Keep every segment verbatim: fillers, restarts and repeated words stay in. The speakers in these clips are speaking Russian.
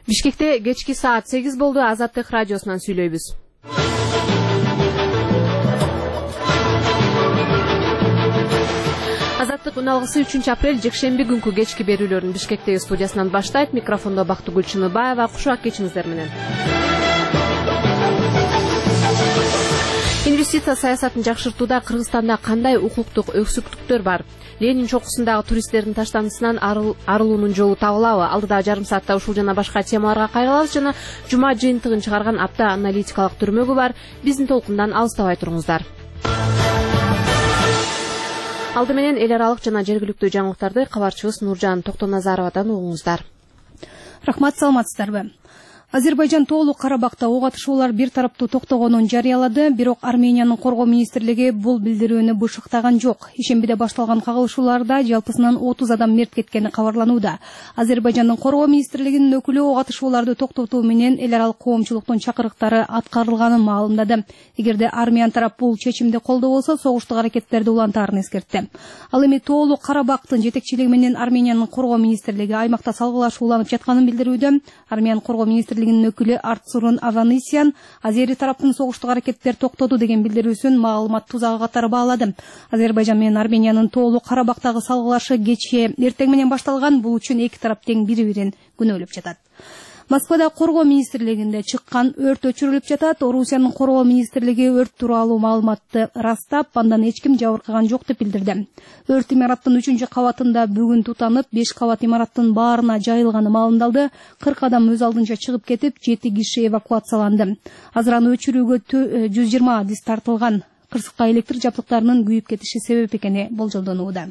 Бишкекте кечки саат сегиз болду. Азаттык радиосунан сүйлөйбүз. Азаттык үналгысы үчүнчү апрель жекшемби күнкү кечки берүүлөрүн Бишкектеги студиясынан баштайт. Микрофондо Бактыгүл Чыныбаева. Кушак кечиңиздер менен. Инвестиция саясатын жакшыртууда Кыргызстанда кандай укуктук өксүктүктөр бар? Ленин чокусундагы туристтердин таштандысынан арылуунун жолу табылабы? Алдыдагы жарым саатта ушул жана башка темаларга кайрылабыз жана жума жыйынтыгын чыгарган апта аналитикалык түрмөгү бар. Биздин толкундан алыстабай туруңуздар. Алды менен эл аралык жана жергиликтүү жаңылыктарды кабарчыбыз Нуржан Токтоназаровадан угуңуздар. Рахмат, саламатсыздарбы? Азербайжан Тоолук Карабакта ок атышуулар бир тараптуу токтогонун жарыялады, бирок Армениянын коргоо министрлиги бул билдирүүнү бышыктаган жок. Ишембиде башталган кагылышууларда жалпысынан отуз адам мерт кеткени кабарланууда. Азербайжандын коргоо министрлигинин өкүлү ок атышууларды токтотуу менен эл аралык коомчулуктун чакырыктары аткарылганын маалымдады. Эгерде Армян тарап бул чечимди колдобосо, согуштук аракеттерди улантаарын эскертти. Ал эми Тоолук Карабактын жетекчилиги менен Армениянын коргоо министрлиги аймакта салгылашууланып жатканын билдирүүдө. Армян коргоо министрлиги өкүлү Арцурун Аванесян азери тараптын согуштук аракеттер токтоду деген билдирүүсүн маалымат тузагы катары баалады. Азербайжан менен Армениянын Тоолук Карабактагы салгылашы кечээ эртең менен башталган. Бул үчүн эки тарап тең бири-бирин күнөөлөп жатат. Москвада коргоо министрлигинде чыккан өрт өчүрүлүп жатат. Орусиянын коргоо министрлиги өрт тууралуу маалыматты ырастап, андан эч ким жабыркаган жок деп билдирди. Өрт имараттын үчүнчү кабатында бүгүн тутанып, беш кабат имараттын баарына жайылганы маалымдалды. кырк адам өз алдынча чыгып кетип, жети киши эвакуацияланды. Азыраны өчүрүүгө жүз жыйырма адис тартылган. Кырсыкка электр жабдыктарынын күйүп кетиши себеп экени болжолдонууда.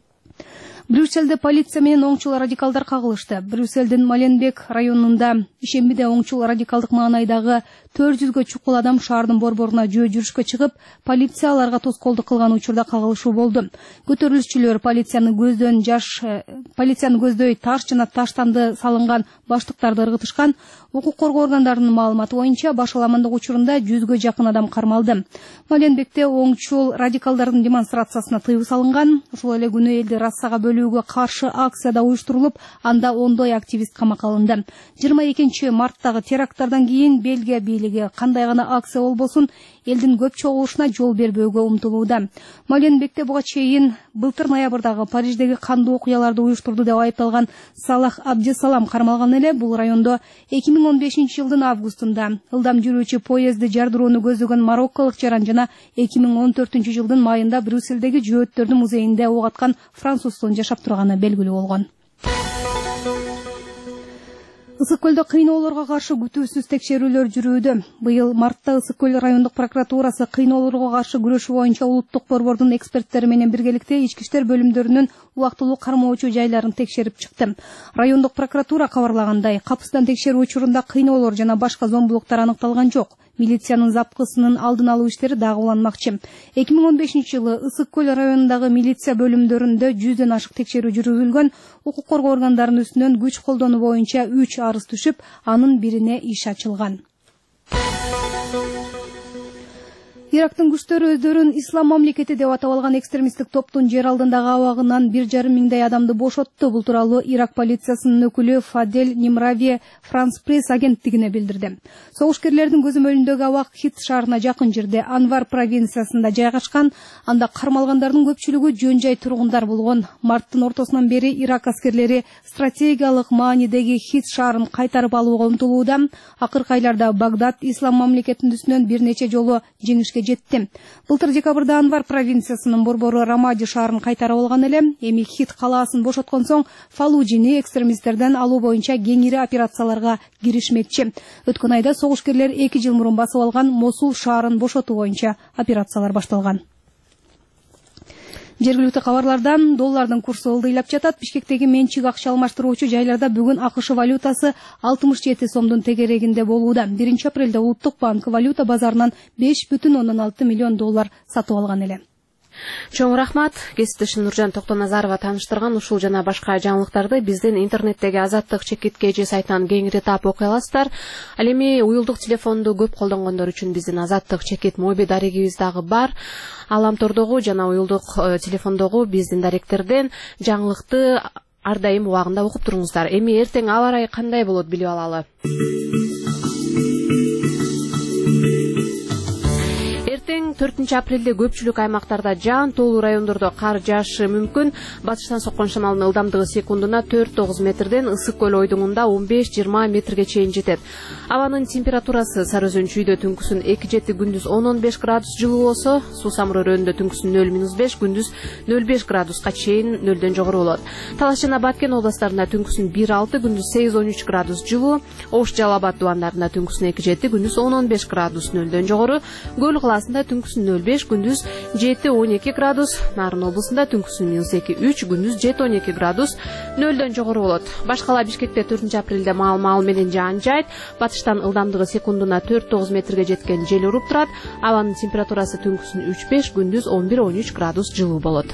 Брюсселде полиция менен оңчул радикалдар кагылышты. Брюсселдин Маленбек районунда ишембиде оңчул радикалдык маанайдагы төрт жүзгө чукул адам шаардын борборуна жөө жүрүшкө чыгып, полиция аларга тоскоолдук кылган учурда кагылышуу болду. Көтөрүлүшчүлөр полициянын көздөн жаш полициянын көздөй таш жана таштанды салынган баштыктарды ыргытышкан. Укук коргоо органдарынын маалыматы боюнча башаламандык учурунда жүзгө жакын адам кармалды. Маленбекте оңчул радикалдардын демонстрациясына тыюу салынган. Ошол эле күнү элди рассага бөлүүгө каршы акцияда уюштурулуп, анда ондой активист камакка алынды. жыйырма экинчи марттагы теракттардан кийин Бельгия бийлиги кандай гана акция болбосун элдин көп чогулушуна жол бербөөгө умтулууда. Маленбекте буга чейин былтыр ноябрдагы Париждеги кандуу окуяларды уюштурду деп айыпталган Салах Абдисалам кармалган эле. Бул райондо эки миң он бешинчи жылдын августунда ылдам жүрүүчү поездди жардырууну көздөгөн марокколук жаран жана эки миң он төртүнчү жылдын майында Брюсселдеги жөөттөрдүн музейинде ок аткан француздун жашап турганы белгилүү болгон. Ысык көлдө кыйноолорго каршы күтүүсүз текшерүүлөр жүрүүдө. Быйыл мартта Ысык көл райондук прокуратурасы кыйноолорго каршы күрөшүү боюнча улуттук борбордун эксперттери менен биргеликте ички иштер бөлүмдөрүнүн убактылуу кармоочу жайларын текшерип чыкты. Райондук прокуратура кабарлагандай, капысынан текшерүү учурунда кыйноолор жана башка зомбулуктар аныкталган жок. Милициянын запкысынын алдын алуу иштери дагы уланмакчы. эки миң он бешинчи жылы Ысык көл районундагы милиция бөлүмдөрүндө жүздөн ашык текшерүү жүргүзүлгөн. Укук коргоо органдарынын үстүнөн күч колдонуу боюнча үч арыз түшүп, анын бирине иш ачылган. Ирактын күчтөрү өздөрүн ислам мамлекети деп атап алган экстремисттик топтун жер алдындагы абагынан бир жарым миңдей адамды бошотту. Бул тууралуу Ирак полициясынын өкүлү Фадель Нимрави Франс Пресс агенттигине билдирди. Согушкерлердин көзөмөлүндөгү абак Хит шаарына жакын жерде, Анвар провинциясында жайгашкан. Анда кармалгандардын көпчүлүгү жөн жай тургундар болгон. Марттын ортосунан бери Ирак аскерлери стратегиялык маанидеги Хит шаарын кайтарып алууга умтулууда. Акыркы айларда Багдад ислам мамлекетинин үстүнөн бир нече жолу жеңишке жетти. Былтыр декабрда Анвар провинциясынын борбору Рамади шаарын кайтарып алган эле. Эми Хит калаасын бошоткон соң Фаллужини экстремисттерден алуу боюнча кеңири операцияларга киришмекчи. Өткөн айда согушкерлер эки жыл мурун басып алган Мосул шаарын бошотуу боюнча операциялар башталган. Жергиликтүү кабарлардан доллардын курсу ылдыйлап жатат. Бишкектеги менчик акча алмаштыруучу жайларда бүгүн АКШ валютасы алтымыш жети сомдун тегерегинде болууда. биринчи апрелде Улуттук банк валюта базарынан беш бүтүн ондон алты миллион доллар сатып алган эле. Чоң рахмат. Кесиптешим Нуржан Токтоназарова тааныштырган ушул жана башка жаңылыктарды биздин интернеттеги Азаттык чекит кж сайтынан кеңири таап окуй аласыздар. Ал эми уюлдук телефонду көп колдонгондор үчүн биздин Азаттык чекит моби дарегибиз дагы бар. Аламтордогу жана уюлдук телефондогу биздин даректерден жаңылыкты ар дайым убагында окуп туруңуздар. Эми эртең аба ырайы кандай болот билип алалы. Эртең төртүнчү апрелде көпчүлүк аймактарда жаан, тоолуу райондордо кар жаашы мүмкүн. Батыштан соккон шамалдын ылдамдыгы секундуна төрт тогуз метрден, Ысык көл ойдуңунда он беш жыйырма метрге чейин жетет. Абанын температурасы Сары Өзөн чүйдө түнкүсүн эки жети, күндүз он он беш градус жылуу болсо, Суу Самыр өрөөнүндө түнкүсүн нөл минус беш, күндүз нөл беш градуска чейин нөлдөн жогору болот. Талаш жана Баткен областарында түнкүсүн бир алты, күндүз сегиз он үч градус жылуу, Ош Жалал Абад дубандарында түнкүсүн эки жети, күндүз он он беш градус нөлдөн жогору, Көл калаасында түнкүсүн нөл беш, күндүз жети он эки градус, Нарын облусунда түнкүсүн минус эки үч, күндүз жети он эки градус нөлдөн жогору болот. Башкала Бишкекте төртүнчү апрелде маал-маал менен жаан жайт. Батыштан ылдамдыгы секундуна төрт тогуз метрге жеткен жел уруп турат. Абанын температурасы түнкүсүн үч беш, күндүз он бир он үч градус жылуу болот.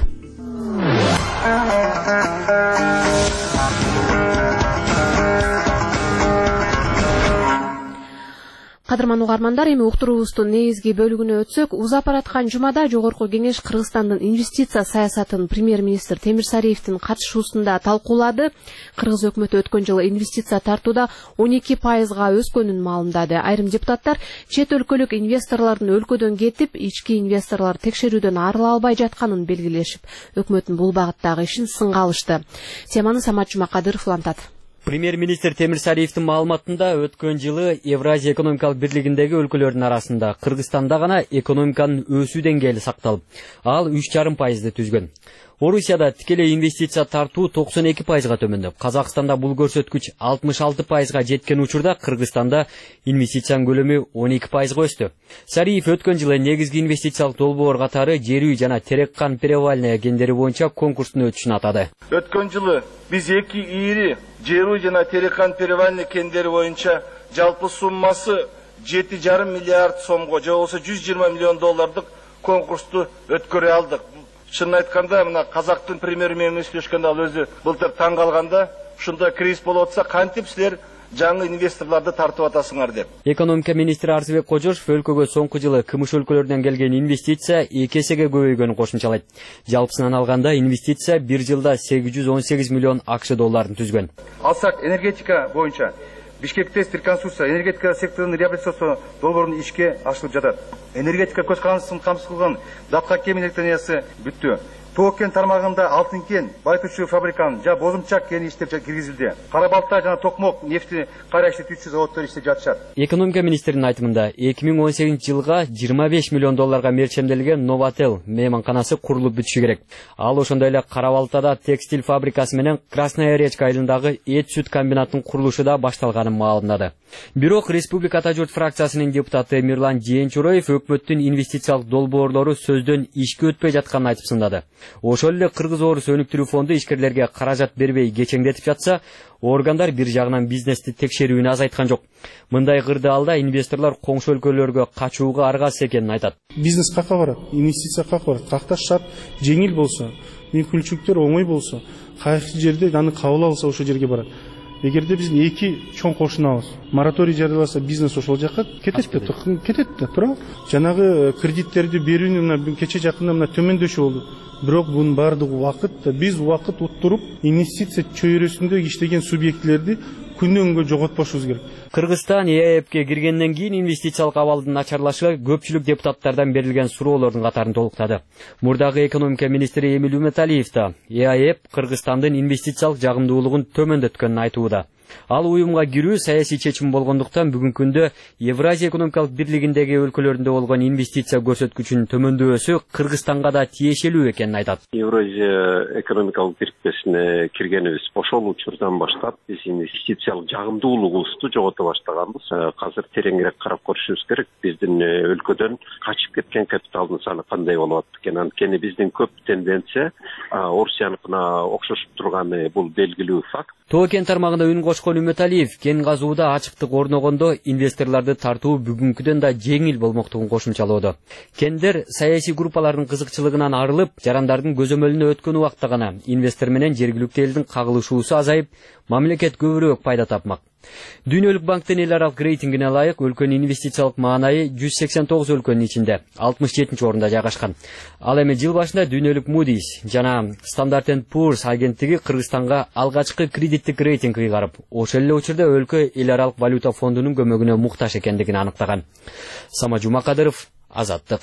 Кадырман угармандар, эми уктуруубуздун негизги бөлүгүнө өтсөк, узап бараткан жумада Жогорку Кеңеш Кыргызстандын инвестиция саясатын премьер-министр Темир Сариевдин катышуусунда талкуулады. Кыргыз өкмөтү өткөн жылы инвестиция тартууда он эки пайызга өскөнүн маалымдады. Айрым депутаттар чет өлкөлүк инвесторлордун өлкөдөн кетип, ички инвесторлор текшерүүдөн арыла албай жатканын белгилешип, өкмөттүн бул багыттагы ишин сынга алышты. Теманы Самат Жумакадыров улантат. Премьер-министр Темир Сариевдин маалыматында өткөн жылы Евразия экономикалык бирлигиндеги өлкөлөрдүн арасында Кыргызстанда гана экономиканын өсүү деңгээли сакталып, ал үч жарым пайызды түзгөн. Орусияда тикелей инвестиция тартуу токсон эки пайызга төмөндөп, Казакстанда бул көрсөткүч алтымыш алты пайызга жеткен учурда Кыргызстанда инвестициянын көлөмү он эки пайызга өстү. Сариев өткөн жылы негизги инвестициялык долбоор катары жер үй жана Тереккан Перевальная кендери боюнча конкурстун өтүшүн атады. Өткөн жылы биз эки ири жер үй жана Тереккан Перевальная кендери боюнча жалпы суммасы жети жарым миллиард сомго, же болбосо жүз жыйырма миллион доллардык конкурсту өткөрө алдык. Шынын айтканда, мына Казактын премьер-министри сүйлөшкөндө ал өзү былтыр таң калганда, ушундай кризис болуп атса, кантип силер жаңы инвесторлорду тартып атасыңар деп. Экономика министри Арзыбек Кожошов өлкөгө соңку жылы кымыш өлкөлөрдөн келген инвестиция эки эсеге көбөйгөнүн кошумчалайт. Жалпысынан алганда инвестиция бир жылда сегиз жүз он сегиз миллион акш долларын түзгөн. Алсак энергетика боюнча Бишкекте реконструкция, энергетика секторунун реабилитация долбоорунун ишке ашырылып жатат. Энергетика көз карандысын камсыз кылган Датка кен электрениясы бүттү. Тоо кен тармагында алтын кен, байытуучу фабриканын жана бозумчак кени иштеп киргизилди. Кара балта жана токмок нефти кайра иштетүүчү заводдор иштеп жатышат. Экономика министринин айтымында эки миң он сегизинчи жылга жыйырма беш миллион долларга мерчемделген Новотел мейманканасы курулуп бүтүшү керек. Ал ошондой эле Кара Балтада текстиль фабрикасы менен Красная Речка айылындагы эт сүт комбинатынын курулушу да башталганын маалымдады. Бирок Республика журт фракциясынын депутаты Мирлан Жээнчуроев өкмөттүн инвестициялык долбоорлору сөздөн ишке өтпөй жатканын айтып сындады. Ошол эле Кыргыз Орус өнүктүрүү фонду ишкерлерге каражат бербей кечеңдетип жатса, органдар бир жагынан бизнести текшерүүнү азайткан жок. Мындай кырдаалда инвесторлор коңшу өлкөлөргө качууга аргасыз экенин айтат. Бизнес какка барат, инвестиция какка барат, какта шарт жеңил болсо, мүмкүнчүлүктөр оңой болсо, кайсы жерде аны кабыл алса ошол жерге барат. Эгерде биз эки чоң кошунабыз, мораторий жарыяласа бизнес ошол жакка кетет да, кетет да, туура. Жанагы кредиттерди берүүнү мына кече жакында мына төмөндөшү болду. Бирок бунун баардыгы убакыт, биз убакыт уттуруп, инвестиция чөйрөсүндө иштеген субъектлерди күндөн күнгө жоготпошубуз керек. Кыргызстан Е А Эпке киргенден кийин инвестициялык абалдын начарлашыгы көпчүлүк депутаттардан берилген суроолордун катарын толуктады. Мурдагы экономика министри Эмиль Үмөталиев да Е А Эп Кыргызстандын инвестициялык жагымдуулугун төмөндөткөнүн айтууда. Ал уюмга кирүү саясий чечим болгондуктан бүгүнкү күндө Евразия экономикалык бирлигиндеги өлкөлөрүндө болгон инвестиция көрсөткүчүнүн төмөндөшү Кыргызстанга да тиешелүү экенин айтат. Евразия экономикалык бирикмесине киргенибиз ошол учурдан баштап биз инвестициялык жагымдуулугубузду жогото баштаганбыз. Азыр тереңирээк карап көрүшүбүз керек. Биздин өлкөдөн качып кеткен капиталдын саны кандай болуп атат экен. Анткени биздин көп тенденция Орусияныкына окшошуп турганы бул белгилүү факт. Тоо кен тармагында үн кошкон Үмөталиев кен казууда ачыктык орногондо инвесторлорду тартуу бүгүнкүдөн да жеңил болмоктугун кошумчалоодо. Кендер саясий группалардын кызыкчылыгынан арылып, жарандардын көзөмөлүнө өткөн убакта гана инвестор менен жергиликтүү элдин кагылышуусу азайып, мамлекет көбүрөөк пайда тапмак. Дүйнөлүк банктын эл аралык рейтингине ылайык өлкөнүн инвестициялык маанайы жүз сексен тогуз өлкөнүн ичинде алтымыш жетинчи орунда жайгашкан. Ал эми жыл башында дүйнөлүк Moody's жана Standard энд Poor's агенттиги Кыргызстанга алгачкы кредиттик рейтинг ыйгарып, ошол эле учурда өлкө эл аралык валюта фондунун көмөгүнө муктаж экендигин аныктаган. Сама Жумакадыров, Азаттык.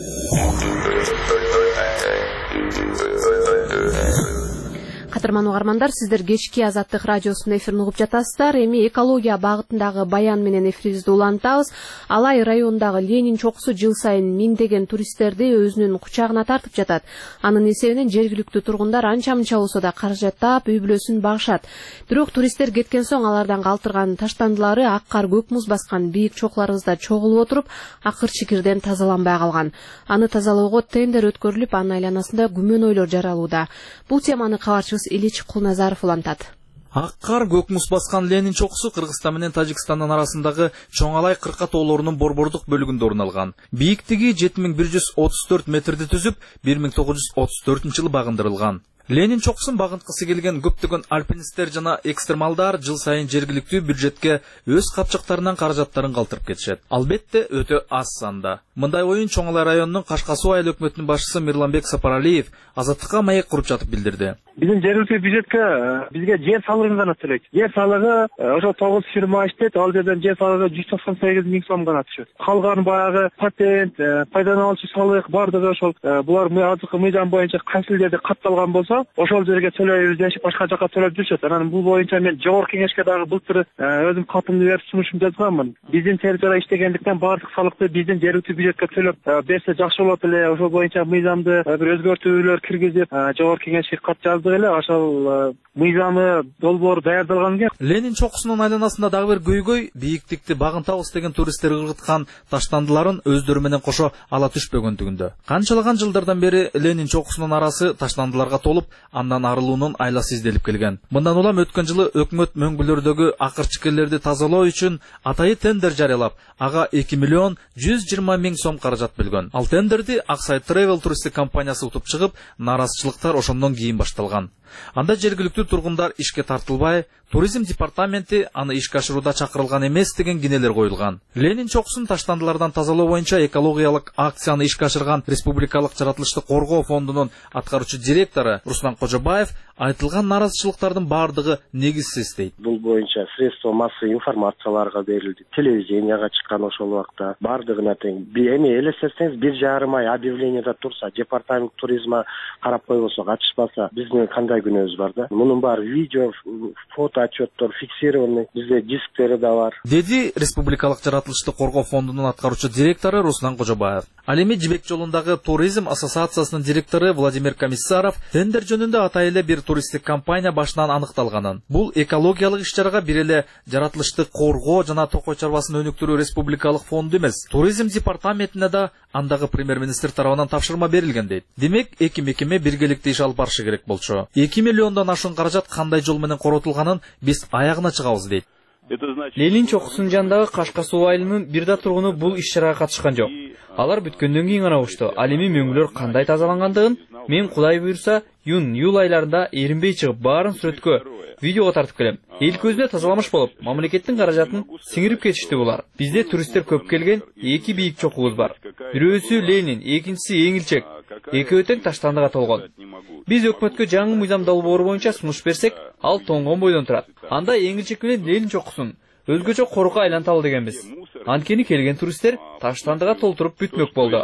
Кадырман угармандар, сиздер кечки Азаттык радиосунун эфирин угуп жатасыздар. Эми экология багытындагы баян менен эфирибизди улантабыз. Алай районундагы Ленин чокусу жыл сайын миңдеген туристтерди өзүнүн кучагына тартып жатат. Анын эсебинен жергиликтүү тургундар анча-мынча болсо да каражаттап үй бүлөсүн багышат. Бирок туристтер кеткен соң алардан калтырган таштандылары ак кар көк муз баскан бийик чокуларыбызда чогулуп отуруп, акыр-чикирден тазаланбай калган. Аны тазалоого тендер өткөрүлүп, анын айланасында күмөнөйлөр жаралууда. Бул теманы кабарчыбыз Ильич Кулназаров улантат. Ак кар көк муз баскан Ленин чокусу Кыргызстан менен Тажикстандын арасындагы Чоңалай кырка тоолорунун борбордук бөлүгүндө орун алган. Бийиктиги жети миң бир жүз отуз төрт метрди түзүп, бир миң тогуз жүз отуз төртүнчү жылы багындырылган. Ленин чокусун багынткысы келген көптөгөн альпинисттер жана экстремалдар жыл сайын жергиликтүү бюджетке өз капчыктарынан каражаттарын калтырып кетишет. Албетте өтө аз санда. Мындай оюн Чоңалай районунун Кашка суу айыл өкмөтүнүн башчысы Мирланбек Сапаралиев Азаттыкка маек куруп жатып билдирди. Биздин жергиликтүү бюджетке бизге жер салыгын гана төлөйт. Жер салыгы ошо тогуз фирма иштейт, ал жерден жер салыгы жүз токсон сегиз миң сом гана түшөт. Калган баягы патент, пайдалануучу салык бардыгы ошол булар азыркы мыйзам боюнча кайсы жерде катталган болсо, ошол жерге төлөйбүз дешип башка жака төлөп жүрүшөт. Анан бул боюнча мен жогорку кеңешке дагы былтыр өзүм катымды берип сунушум жазганмын. Биздин территорияда иштегендиктен баардык салыкты биздин жергиликтүү бюджетке төлөп берсе жакшы болот эле. Ошол боюнча мыйзамды бир өзгөртүүлөр киргизип, жогорку кеңешке кат жаздык эле. Ошол мыйзамы долбоор даярдалган экен. Ленин чокусунун айланасында дагы бир көйгөй бийиктикти багынтабыз деген туристтер ыргыткан таштандыларын өздөрү менен кошо ала түшпөгөндүгүндө. Канчалаган жылдардан бери Ленин чокусунун арасы таштандыларга толуп, андан арылуунун айласы изделип келген. Мындан улам өткөн жылы өкмөт мөңгүлөрдөгү акыр-чикирлерди тазалоо үчүн атайы тендер жарыялап, ага эки миллион жүз жыйырма миң сом каражат бөлгөн. Ал тендерди Аксай Travel туристтик компаниясы утуп чыгып, наразычылыктар ошондон кийин башталган. Анда жергиликтүү тургундар ишке тартылбай, туризм департаменти аны ишке ашырууда чакырылган эмес деген кинелер коюлган. Ленин чокусун таштандылардан тазалоо боюнча экологиялык акцияны ишке ашырган Республикалык жаратылышты коргоо фондунун аткаруучу директору Руслан Кожобаев айтылган наразычылыктардын баардыгы негизсиз дейт. Бул боюнча средства массовый информацияларга берилди, телевиденияга чыккан ошол убакта баардыгына тең. Эми элестетсеңиз бир жарым ай объявлениеда турса, департамент туризма карап койбосо, катышпаса, биздин кандай күнөөбүз бар да. Мунун баары видео, фото отчеттор фиксированный, бизде дисктери да бар. Деди Республикалык жаратылышты коргоо фондунун аткаруучу директору Руслан Кожобаев. Ал эми Жибек жолундагы туризм ассоциациясынын директору Владимир Комиссаров тендер жөнүндө атайылы бир туристтик компания башынан аныкталганын. Бул экологиялык иш-чарага бир эле жаратылышты коргоо жана токой чарбасын өнүктүрүү республикалык фонду эмес, туризм департаментине да андагы премьер-министр тарабынан тапшырма берилген дейт. Демек, эки мекеме биргеликте иш алып барышы керек болчу. эки миллиондон ашуун каражат кандай жол менен коротулганын биз аягына чыгабыз дейт. Ленин чокусунун жанындагы Кашка суу айылынын бир да тургуну бул иш-чарага катышкан жок. Алар бүткөндөн кийин гана укту. Ал эми мөңгүлөр кандай тазалангандыгын мен Кудай буйрса июнь июль айларында эринбей чыгып баарын сүрөткө, видеого тартып келем. Эл көзүнө тазаламыш болуп, мамлекеттин каражатын сиңирип кетишти булар. Бизде туристтер көп келген эки бийик чокубуз бар. Бирөөсү Ленин, экинчиси Эңилчек. Экөө тең таштандыга толгон. Биз өкмөткө жаңы мыйзам долбоору боюнча сунуш берсек, ал тоңгон бойдон турат. Анда Эңилчек менен Ленин чокусун өзгөчө корукка айланталы дегенбиз. Анткени келген туристтер таштандыга толтуруп бүтмөк болду.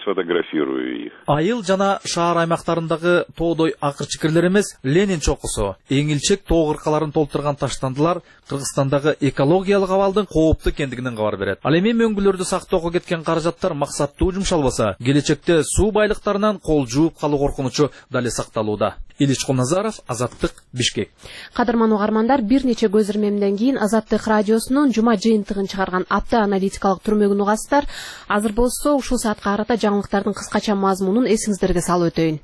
Айыл жана шаар аймактарындагы тоодой акыр-чикирлер эмес, Ленин чокусу, Эңилчек тоо кыркаларын толтурган таштандылар Кыргызстандагы экологиялык абалдын кооптуу экендигинен кабар берет. Ал эми мөңгүлөрдү сактоого кеткен каражаттар максаттуу жумшалбаса, келечекте суу байлыктарынан кол жууп калуу коркунучу дале сакталууда. Ильич Кулназаров, Азаттык, Бишкек. Кадырман угармандар, бир нече көз ирмемден кийин Азаттык радиосунун жума жыйынтыгын чыгарган апта аналитикалык түрмөгүн угасыздар. Азыр болсо ушул саатка карата жаңылыктардын кыскача мазмунун эсиңиздерге салып өтөйүн.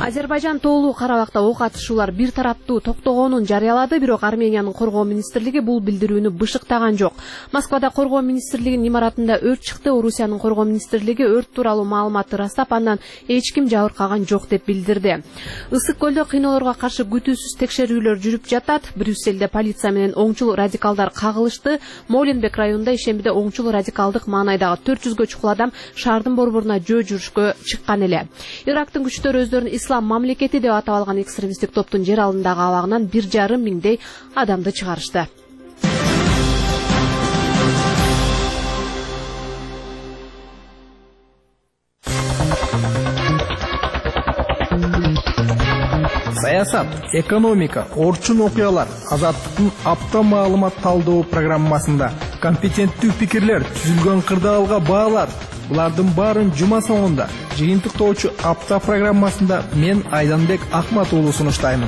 Азербайжан тоолуу Карабакта ок атышуулар бир тараптуу токтогонун жарыялады, бирок Армениянын коргоо министрлиги бул билдирүүнү бышыктаган жок. Москвада коргоо министрлигинин имаратында өрт чыкты. Орусиянын коргоо министрлиги өрт тууралуу маалыматты ырастап, андан эч ким жабыркаган жок деп билдирди. Ысык көлдө кыйноолорго каршы күтүүсүз текшерүүлөр жүрүп жатат. Брюсселде полиция менен оңчул радикалдар кагылышты. Моленбек районунда ишембиде оңчул радикалдык маанайдагы төрт жүзгө чукул адам шаардын борборуна жөө жүрүшкө чыккан эле. Ирактын күчтөрү өздөрүн ислам мамлекети деп атап алган экстремисттик топтун жер алдындагы абагынан бир жарым миңдей адамды чыгарышты. Саясат, экономика, орчун окуялар Азаттыктын апта маалымат талдоо программасында компетенттүү пикирлер, түзүлгөн кырдаалга баалар. Булардын баарын жума соңунда жыйынтыктоочу апта программасында мен Айданбек Ахматуулу сунуштаймын.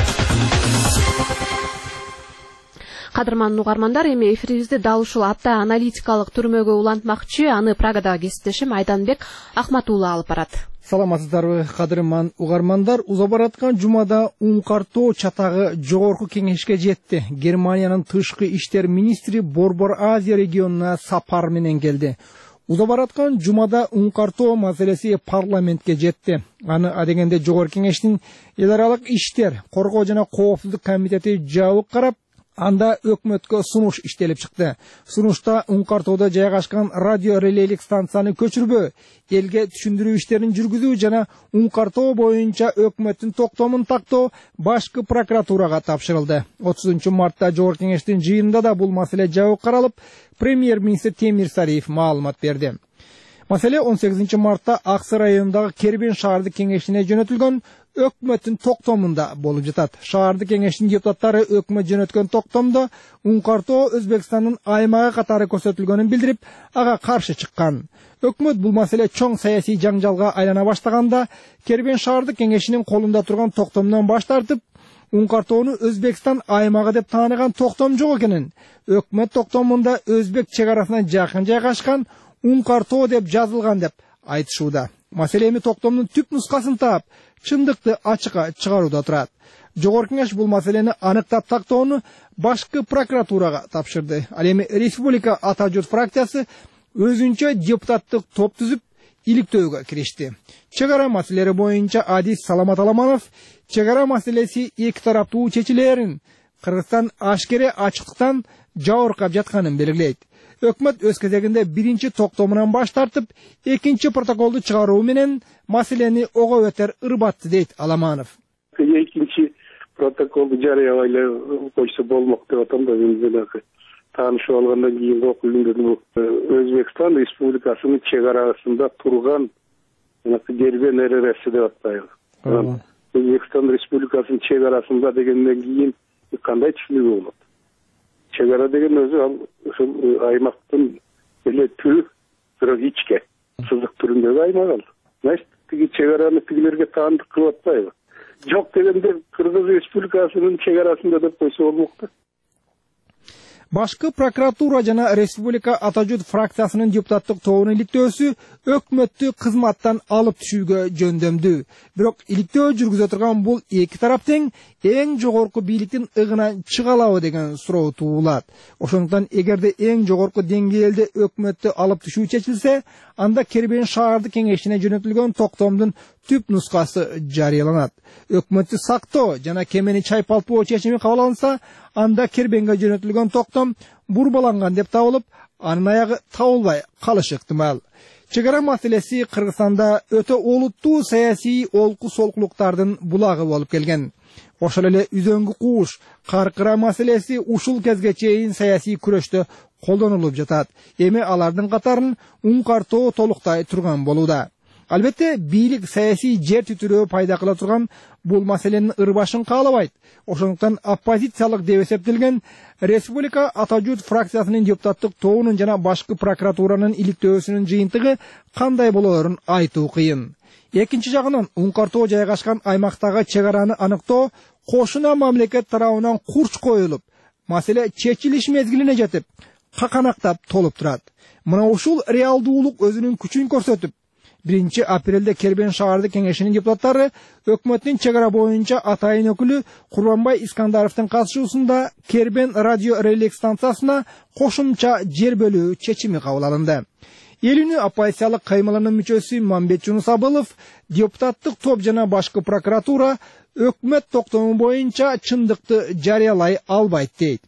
Кадырман угармандар, эми эфирибизди дал ушул апта аналитикалык түрмөгө улантмакчы. Аны Прагадагы кесиптешим Айданбек Ахматуулу алып барат. Саламатсыздарбы, кадырман угармандар. Уза бараткан жумада Ункартоо чатагы жогорку кеңешке жетти. Германиянын тышкы иштер министри Борбор Азия регионуна сапар менен келди. Уза бараткан жумада Ункартоо маселеси парламентке жетти. Аны адегенде жогорку кеңештин эл аралык иштер, коргоо жана коопсуздук комитети жабык карап, анда өкмөткө сунуш иштелип чыкты. Сунушта Ункартоодо жайгашкан радио релейлик станцияны көчүрбөө, элге түшүндүрүү иштерин жүргүзүү жана Ункартоо боюнча өкмөттүн токтомун тактоо башкы прокуратурага тапшырылды. отузунчу мартта жогорку кеңештин жыйынында да бул маселе жабык каралып, премьер-министр Темир Сариев маалымат берди. Маселе он сегизинчи мартта Аксы районундагы Кербен шаардык кеңешине жөнөтүлгөн өкмөттүн токтомунда болуп жатат. Шаардык кеңештин депутаттары өкмөт жөнөткөн токтомдо Ункартоо Өзбекстандын аймагы катары көрсөтүлгөнүн билдирип, ага каршы чыккан. Өкмөт бул маселе чоң саясий жаңжалга айлана баштаганда Кербен шаардык кеңешинин колунда турган токтомдон баш тартып, Ункартоону Өзбекстан аймагы деп тааныган токтом жок экенин, өкмөт токтомунда Өзбек чек арасына жакын жайгашкан Ункартоо деп жазылган деп айтышууда. Маселе эми токтомдун түп нускасын таап, чындыкты ачыкка чыгарууда турат. Жогорку кеңеш бул маселени аныктап тактоону башкы прокуратурага тапшырды. Ал эми Республика Ата журт фракциясы өзүнчө депутаттык топ түзүп, иликтөөгө киришти. Чек ара маселелери боюнча Адис Саламат Аламанов чек ара маселеси эки тараптуу чечилерин Кыргызстан ашкере ачыктыктан жабыркап жатканын белгилейт. Өкмөт өз кезегинде биринчи токтомунан баш тартып, экинчи протоколду чыгаруу менен маселени ого өтөр ырбатты дейт Аламанов. Экинчи протоколду жарыябай эле койсо болмок деп атам да, мен жанагы таанышып алгандан кийин окуйм. Өзбекстан Республикасынын чек арасында турган Кербен РРС деп атпайбы. Өзбекстан Республикасынын чек арасында дегенден кийин кандай түшүнүгү болот? Чек ара деген өзү ал ушул аймактын эле түрү, бирок ичке сызык түрүндөгү аймак ал. Значит, тиги чек араны тигилерге таандык кылып атпайбы? Жок дегенде Кыргыз Республикасынын чек арасында деп койсо болмок да. Башкы прокуратура жана Республика Ата журт фракциясынын депутаттык тобунун иликтөөсү өкмөттү кызматтан алып түшүүгө жөндөмдүү. Бирок иликтөө жүргүзө турган бул эки тарап тең эң жогорку бийликтин ыгынан чыга алабы деген суроо туулат. Ошондуктан эгерде эң жогорку деңгээлде өкмөттү алып түшүү чечилсе, анда Кербен шаардык кеңешине жөнөтүлгөн токтомдун түп нускасы жарыяланат. Өкмөттү сактоо жана кемени чайпалтуу чечими кабыл алынса, анда Кербенге жөнөтүлгөн токтом бурбаланган деп табылып, анын аягы табылбай калышы ыктымал. Чек ара маселеси Кыргызстанда өтө олуттуу саясий олку солкулуктардын булагы болуп келген. Ошол эле үзөңгү кууш, каркыра маселеси ушул кезге чейин саясий күрөштө колдонулуп жатат. Эми алардын катарын Ункартоо толуктай турган болууда. Албетте, бийлик саясий жер түтүрөө пайда кыла турган бул маселенин ырбашын каалабайт. Ошондуктан оппозициялык деп эсептелген Республика Ата журт фракциясынын депутаттык тобунун жана башкы прокуратуранын иликтөөсүнүн жыйынтыгы кандай болоорун айтуу кыйын. Экинчи жагынан Ункартоо жайгашкан аймактагы чек араны аныктоо кошуна мамлекет тарабынан курч коюлуп, маселе чечилиш мезгилине жетип, каканактап толуп турат. Мына ушул реалдуулук өзүнүн күчүн көрсөтүп, биринчи апрелде Кербен шаардык кеңешинин депутаттары өкмөттүн чек ара боюнча атайын өкүлү Курбанбай Искандаровдун катышуусунда Кербен радио реле станциясына кошумча жер бөлүү чечими кабыл алынды. Эл үнү оппозициялык каймалынын мүчөсү Мамбет Жунусабылов депутаттык топ жана башкы прокуратура өкмөт токтому боюнча чындыкты жарыялай албайт дейт.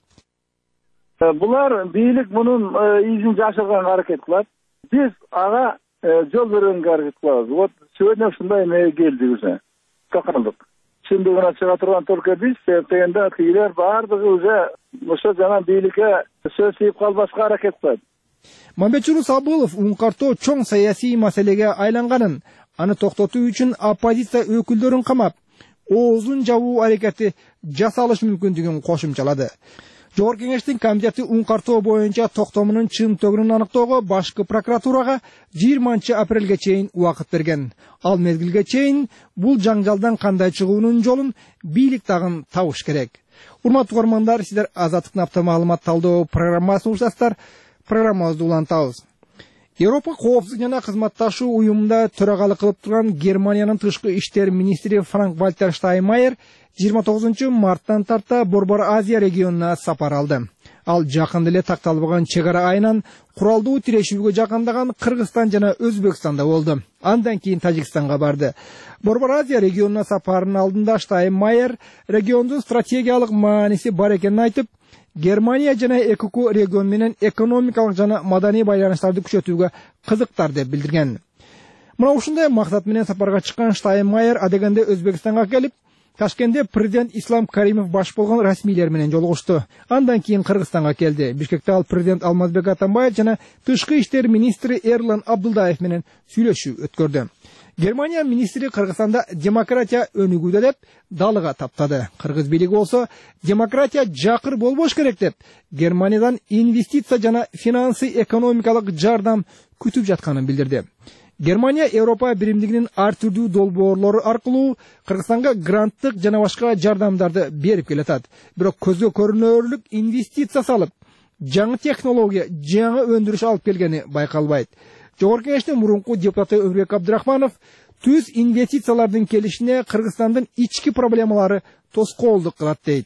Булар бийлик мунун изин жашырганга аракет кылат. Биз ага жол бергенге аракет кылабыз. Вот сегодня ушундай эмеге келдик уже. Какандык. Чындыгына чыга турган только биз, дегенде тигилер баардыгы уже ошо жана бийликке сөз тийип калбашка аракет кылат. Мамбет Жунусабылов уңкартоо чоң саясий маселеге айланганын, аны токтотуу үчүн оппозиция өкүлдөрүн камап, оозун жабуу аракети жасалыш мүмкүндүгүн кошумчалады. Жогорку кеңештин комитети уңкартоо боюнча токтомунун чын төгүнүн аныктоого башкы прокуратурага жыйырманчы апрелге чейин убакыт берген. Ал мезгилге чейин бул жаңжалдан кандай чыгуунун жолун бийлик дагы табыш керек. Урматтуу көрөрмандар, сиздер Азаттыктын апта маалымат талдоо программасын уктасыздар. Программабызды улантабыз. Европа коопсуздук жана кызматташуу уюмунда төрагалык кылып турган Германиянын тышкы иштер министри Франк-Вальтер Штайнмайер жыйырма тогузунчу марттан тарта Борбор Азия регионуна сапар алды. Ал жакында эле такталбаган чек ара айынан куралдуу тирешүүгө жакындаган Кыргызстан жана Өзбекстанда болду. Андан кийин Тажикстанга барды. Борбор Азия регионуна сапарынын алдында Штайнмайер региондун стратегиялык мааниси бар экенин айтып, Германия жана ЭКК регион менен экономикалык жана маданий байланыштарды күчөтүүгө кызыктар деп билдирген. Мына ушундай максат менен сапарга чыккан Штайнмайер адегенде Өзбекстанга келип, Ташкентте президент Ислам Каримов баш болгон расмийлер менен жолугушту. Андан кийин Кыргызстанга келди. Бишкекте ал президент Алмазбек Атамбаев жана тышкы иштер министри Эрлан Абдулдаев менен сүйлөшүү өткөрдү. Германия министри Кыргызстанда демократия өнүгүүдө деп далыга таптады. Кыргыз бийлиги болсо демократия жакыр болбош керек деп Германиядан инвестиция жана финансы экономикалык жардам күтүп жатканын билдирди. Германия Европа биримдигинин ар түрдүү долбоорлору аркылуу Кыргызстанга гранттык жана башка жардамдарды берип келатат. Бирок көзгө көрүнөрлүк инвестиция салып, жаңы технология, жаңы өндүрүш алып келгени байкалбайт. Жогорку кеңештин мурунку депутаты Өмүрбек Абдрахманов түз инвестициялардын келишине Кыргызстандын ички проблемалары тоскоолдук кылат дейт.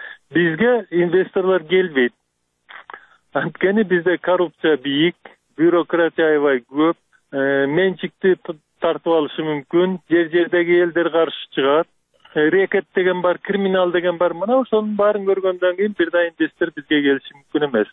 Бизге инвесторлор келбейт. Анткени бизде коррупция бийик, бюрократия аябай көп, менчикти тартып алышы мүмкүн, жер-жердеги элдер каршы чыгат. Рекет деген бар, криминал деген бар. Мына ошонун баарын көргөндөн кийин бир да инвестор бизге келиши мүмкүн эмес.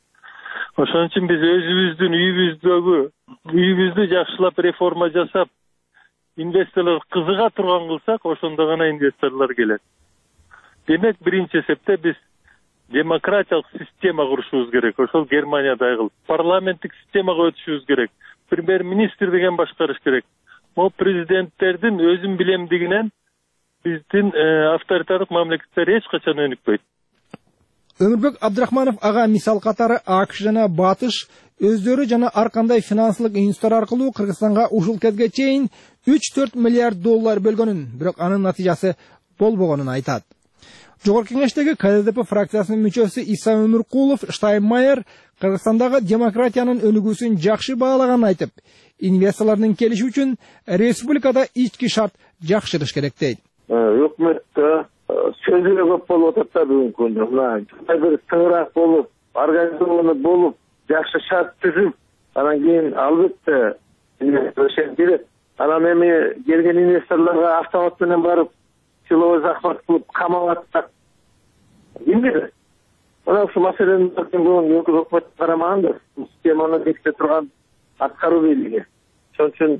Ошон үчүн биз өзүбүздүн үйүбүздөгү үйүбүздү жакшылап реформа жасап, инвесторлор кызыга турган кылсак, ошондо гана инвесторлор келет. Демек, биринчи эсепте биз демократиялык система курушубуз керек. Ошол Германиядай кылып, парламенттик системага өтүшүбүз керек. Премьер-министр деген башкарыш керек. Могу президенттердин өзүн билемдигинен биздин авторитардык мамлекеттер эч качан өнүкпөйт. Өмүрбек Абдрахманов ага мисал катары АКШ жана Батыш өздөрү жана ар кандай финансылык институттар аркылуу Кыргызстанга ушул кезге чейин үч төрт миллиард доллар бөлгөнүн, бирок анын натыйжасы болбогонун айтат. Жогорку кеңештеги КДДП фракциясынын мүчөсү Иса Өмүркулов Штайнмайер Кыргызстандагы демократиянын өнүгүүсүн жакшы баалаганын айтып, инвесторлордун келиши үчүн республикада ички шарт жакшырыш керек дейт. Өкмөттө сөзү көп болуп атат да бүгүнкү күндө. Мына бир тыгыраак болуп, организованный болуп, жакшы шарт түзүп, анан кийин албетте инвестор келет. Анан эми келген инвесторлорго автомат менен барып, силовой захват кылып камап атсак, эмне? Мына ушул маселени бүгүн өкмөт карамаганда, системаны беките турган аткаруу бийлиги. Ошон үчүн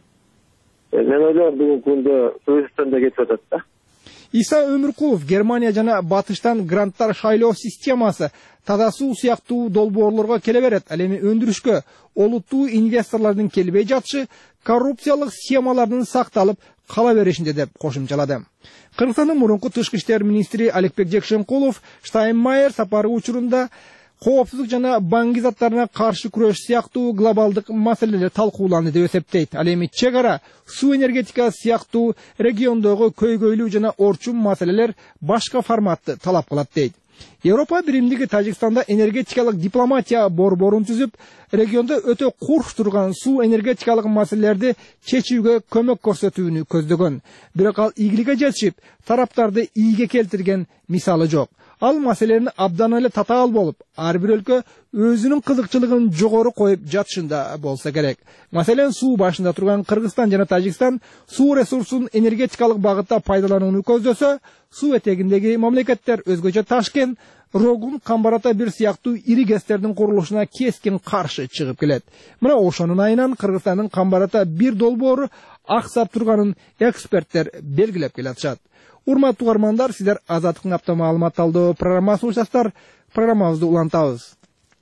мен ойлойм бүгүнкү күндө Өзбекстанда кетип атат да. Иса Өмүркулов Германия жана Батыштан гранттар шайлоо системасы таза суу сыяктуу долбоорлорго келе берет. Ал эми өндүрүшкө олуттуу инвесторлордун келбей жатышы коррупциялык схемалардын сакталып кала беришинде деп кошумчалады. Кыргызстандын мурунку тышкы иштер министри Аликбек Жекшенкулов Штайнмайер сапары учурунда коопсуздук жана банги заттарына каршы күрөш сыяктуу глобалдык маселелер талкууланды деп эсептейт. Ал эми чек ара, суу энергетикасы сыяктуу региондогу көйгөйлүү жана орчум маселелер башка форматты талап кылат дейт. Европа биримдиги Тажикстанда энергетикалык дипломатия борборун түзүп, региондо өтө курч турган суу энергетикалык маселелерди чечүүгө көмөк көрсөтүүнү көздөгөн. Бирок ал ийгиликке жетишип, тараптарды ийге келтирген мисалы жок. Ал маселени абдан эле татаал болуп, ар бир өлкө өзүнүн кызыкчылыгын жогору коюп жатышында болса керек. Маселен, суу башында турган Кыргызстан жана Тажикстан суу ресурсун энергетикалык багытта пайдаланууну көздөсө, суу этегиндеги мамлекеттер өзгөчө Ташкент, Рогун, Камбарата бир сыяктуу ири гэстердин курулушуна кескин каршы чыгып келет. Мына ошонун айынан Кыргызстандын Камбарата бир долбоору аксап турганын эксперттер белгилеп келатышат. Урматтуу угармандар, сиздер Азаттыктын апта маалымат талдоо программасын угушасыздар. Программабызды улантабыз.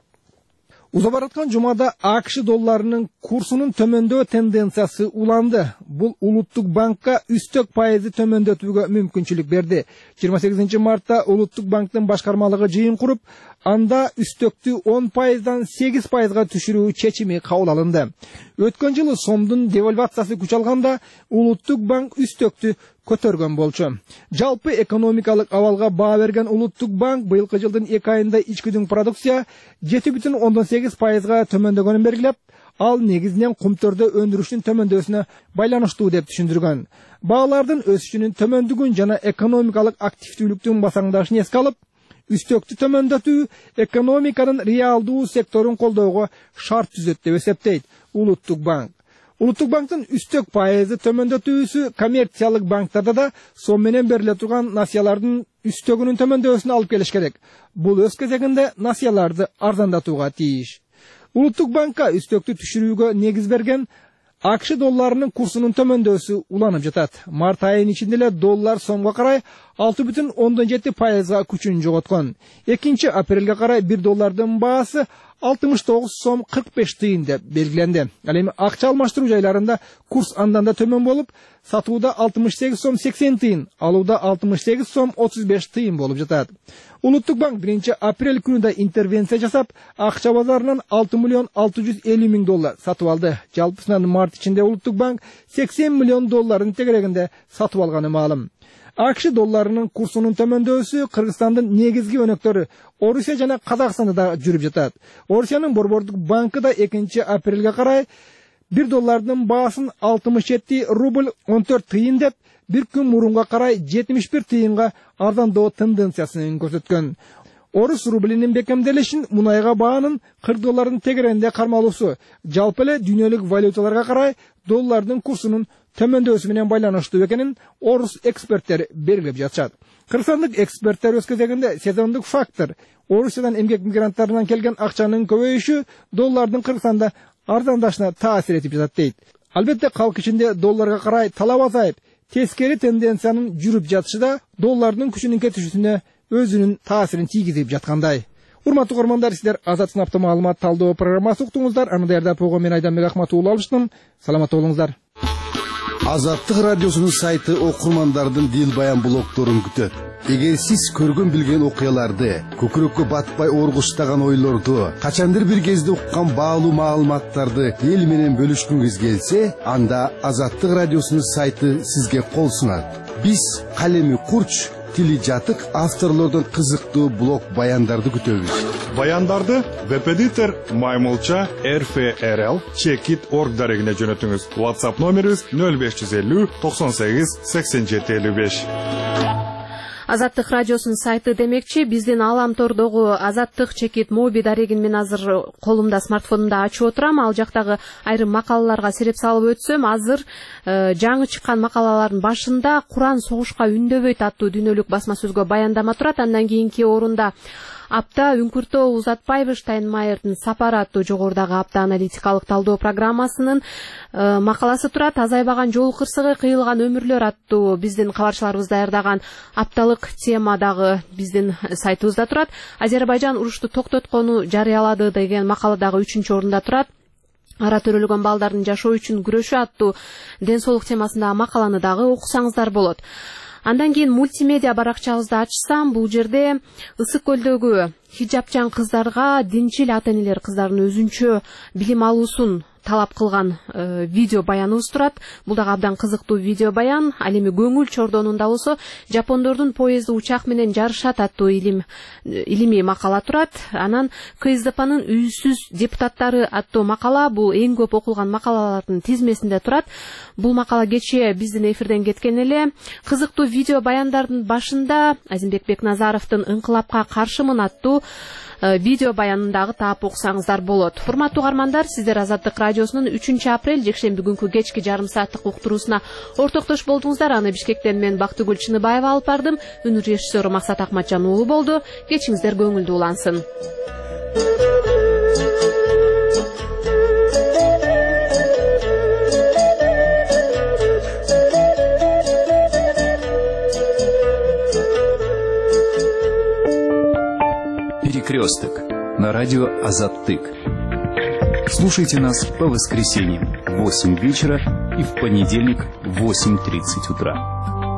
Узап бараткан жумада АКШ долларынын курсунун төмөндөө тенденциясы уланды. Бул Улуттук банкка үстөк пайызды төмөндөтүүгө мүмкүнчүлүк берди. жыйырма сегизинчи мартта Улуттук банктын башкармалыгы жыйын куруп, анда үстөктү он пайыздан сегиз пайызга түшүрүү чечими кабыл алынды. Өткөн жылы сомдун девальвациясы күч алганда, Улуттук банк үстөктү көтөргөн болчу. Жалпы экономикалык абалга баа берген Улуттук банк быйылкы жылдын эки айында ичкидүн продукция жети бүтүн ондон сегиз пайызга төмөндөгөнүн белгилеп, ал негизинен кумтөрдө өндүрүштүн төмөндөсүнө байланыштуу деп түшүндүргөн. Баалардын өсүшүнүн төмөндүгүн жана экономикалык активдүүлүктүн басаңдашын эске алып, үстөктү төмөндөтүү экономиканын реалдуу секторун колдоого шарт түзөт деп эсептейт Улуттук банк. Улуттук банктын үстөк пайызы төмөндөтүүсү коммерциялык банктарда да сом менен бериле турган насыялардын үстөгүнүн төмөндөсүнө алып келиш керек. Бул өз кезегинде насыяларды арзандатууга тийиш. Улуттук банкка үстөктү түшүрүүгө негиз берген АКШ долларынын курсунун төмөндөсү уланып жатат. Март айынын ичинде эле доллар сомго карай алты бүтүн ондон жети пайызга күчүн жоготкон. экинчи апрелге карай бир доллардын баасы алтымыш тогуз сом кырк беш тыйын деп белгиленди. Ал эми акча алмаштыруу жайларында курс андан да төмөн болуп, сатууда алтымыш сегиз сом сексен тыйын, алууда алтымыш сегиз сом отуз беш тыйын болуп жатат. Улуттук банк биринчи апрель күнүндө интервенция жасап, акча базарынан алты миллион алты жүз элүү миң доллар сатып алды. Жалпысынан март ичинде Улуттук банк сексен миллион долларын тегерегинде сатып алганы маалым. АКШ долларынын курсунун төмөндөсү Кыргызстандын негизги өнөктөрү Орусия жана Казакстанда да жүрүп жатат. Орусиянын борбордук банкы да экинчи апрелге карай бир доллардын баасын алтымыш жети рубль он төрт тыйын деп, бир күн мурунга карай жетимиш бир тыйынга арзандоо тенденциясын көрсөткөн. Орус рублинин бекемделишин мунайга баанын кырк доллардын тегерегинде кармалуусу жалпы эле дүйнөлүк валюталарга карай доллардын курсунун төмөндөсү менен байланыштуу экенин орус эксперттери белгилеп жатышат. Кыргызстандык эксперттер өз кезегинде сезондук фактор Орусиядан эмгек мигранттарынан келген акчанын көбөйүшү доллардын Кыргызстанда арзандашына таасир этип жатат дейт. Албетте калк ичинде долларга карай талап азайып, тескери тенденциянын жүрүп жатышы да доллардын күчүнүн кетишүүсүнө өзүнүн таасирин тийгизип жаткандай. Урматтуу угармандар, сиздер Азаттыктын апта маалымат талдоо программасын уктуңуздар. Аны даярдап койгон мен Айданбек Ахматуулу алыштым. Саламат болуңуздар. Азаттык радиосунун сайты окурмандардын дил баян блогдорун күтөт. Эгер сиз көргөн билген окуяларды, көкүрөккө батпай оргуштаган ойлорду, качандыр бир кезде уккан баалуу маалыматтарды эл менен бөлүшкүңүз келсе, анда Азаттык радиосунун сайты сизге кол сунат. Биз калеми курч, тили жатык авторлордун кызыктуу блог баяндарды күтөбүз. Баяндарды веб-эдитор Маймылча эр эф эр эл чекит точка орг дарегине жөнөтүңүз. WhatsApp номерибиз нөл беш жүз элүү токсон сегиз сексен жети элүү беш. Азаттык радиосунун сайты демекчи, биздин Аламтордогу Азаттык чекит моби дарегин мен азыр колумда смартфонумда ачып отурам. Ал жактагы айрым макалаларга сереп салып өтсөм, азыр э, жаңы чыккан макалалардын башында Куран согушка үндөбөйт аттуу дүйнөлүк басма сөзгө баяндама турат. Андан кийинки орунда апта Үңкүртөө Узатбаева Штайнмайердин сапары аттуу жогорудагы апта аналитикалык талдоо программасынын э, макаласы турат. Азайбаган жол кырсыгы, кыйылган өмүрлөр аттуу биздин кабарчыларыбыз даярдаган апталык тема дагы биздин сайтыбызда турат. Азербайжан урушту токтоткону жарыялады деген макала дагы үчүнчү орунда турат. Ара төрөлгөн балдардын жашоо үчүн күрөшүү аттуу ден соолук темасындагы макаланы дагы окусаңыздар болот. Андан кийин мультимедиа баракчабызды ачсам, бул жерде Ысык көлдөгү хиджапчан кыздарга динчил ата-энелер кыздардын өзүнчө билим алуусун талап кылган видео баяныбыз турат. Бул дагы абдан кызыктуу видео баян. Ал эми көңүл чордонунда болсо Жапондордун поезди учак менен жарышат аттуу илим илимий макала турат. Анан КСДПнын үйсүз депутаттары аттуу макала бул эң көп окулган макалалардын тизмесинде турат. Бул макала кечээ биздин эфирден кеткен эле. Кызыктуу видео баяндардын башында Азимбек Бекназаровдун «Инкылапка каршымын» аттуу видео баянындагы таап окусаңыздар болот. Урматтуу угармандар, сиздер Азаттык радиосунун үчүнчү апрель жекшемби күнкү кечки жарым сааттык уктуруусуна ортоктош болдуңуздар. Аны Бишкектен мен Бактыгүл Чыныбаева алып бардым. Үнүр режиссеру Максат Акматжан уулу болду. Кечиңиздер көңүлдүү улансын. Перекресток на радио Азаттык. Слушайте нас по воскресеньям в восемь вечера и в понедельник в восемь тридцать утра.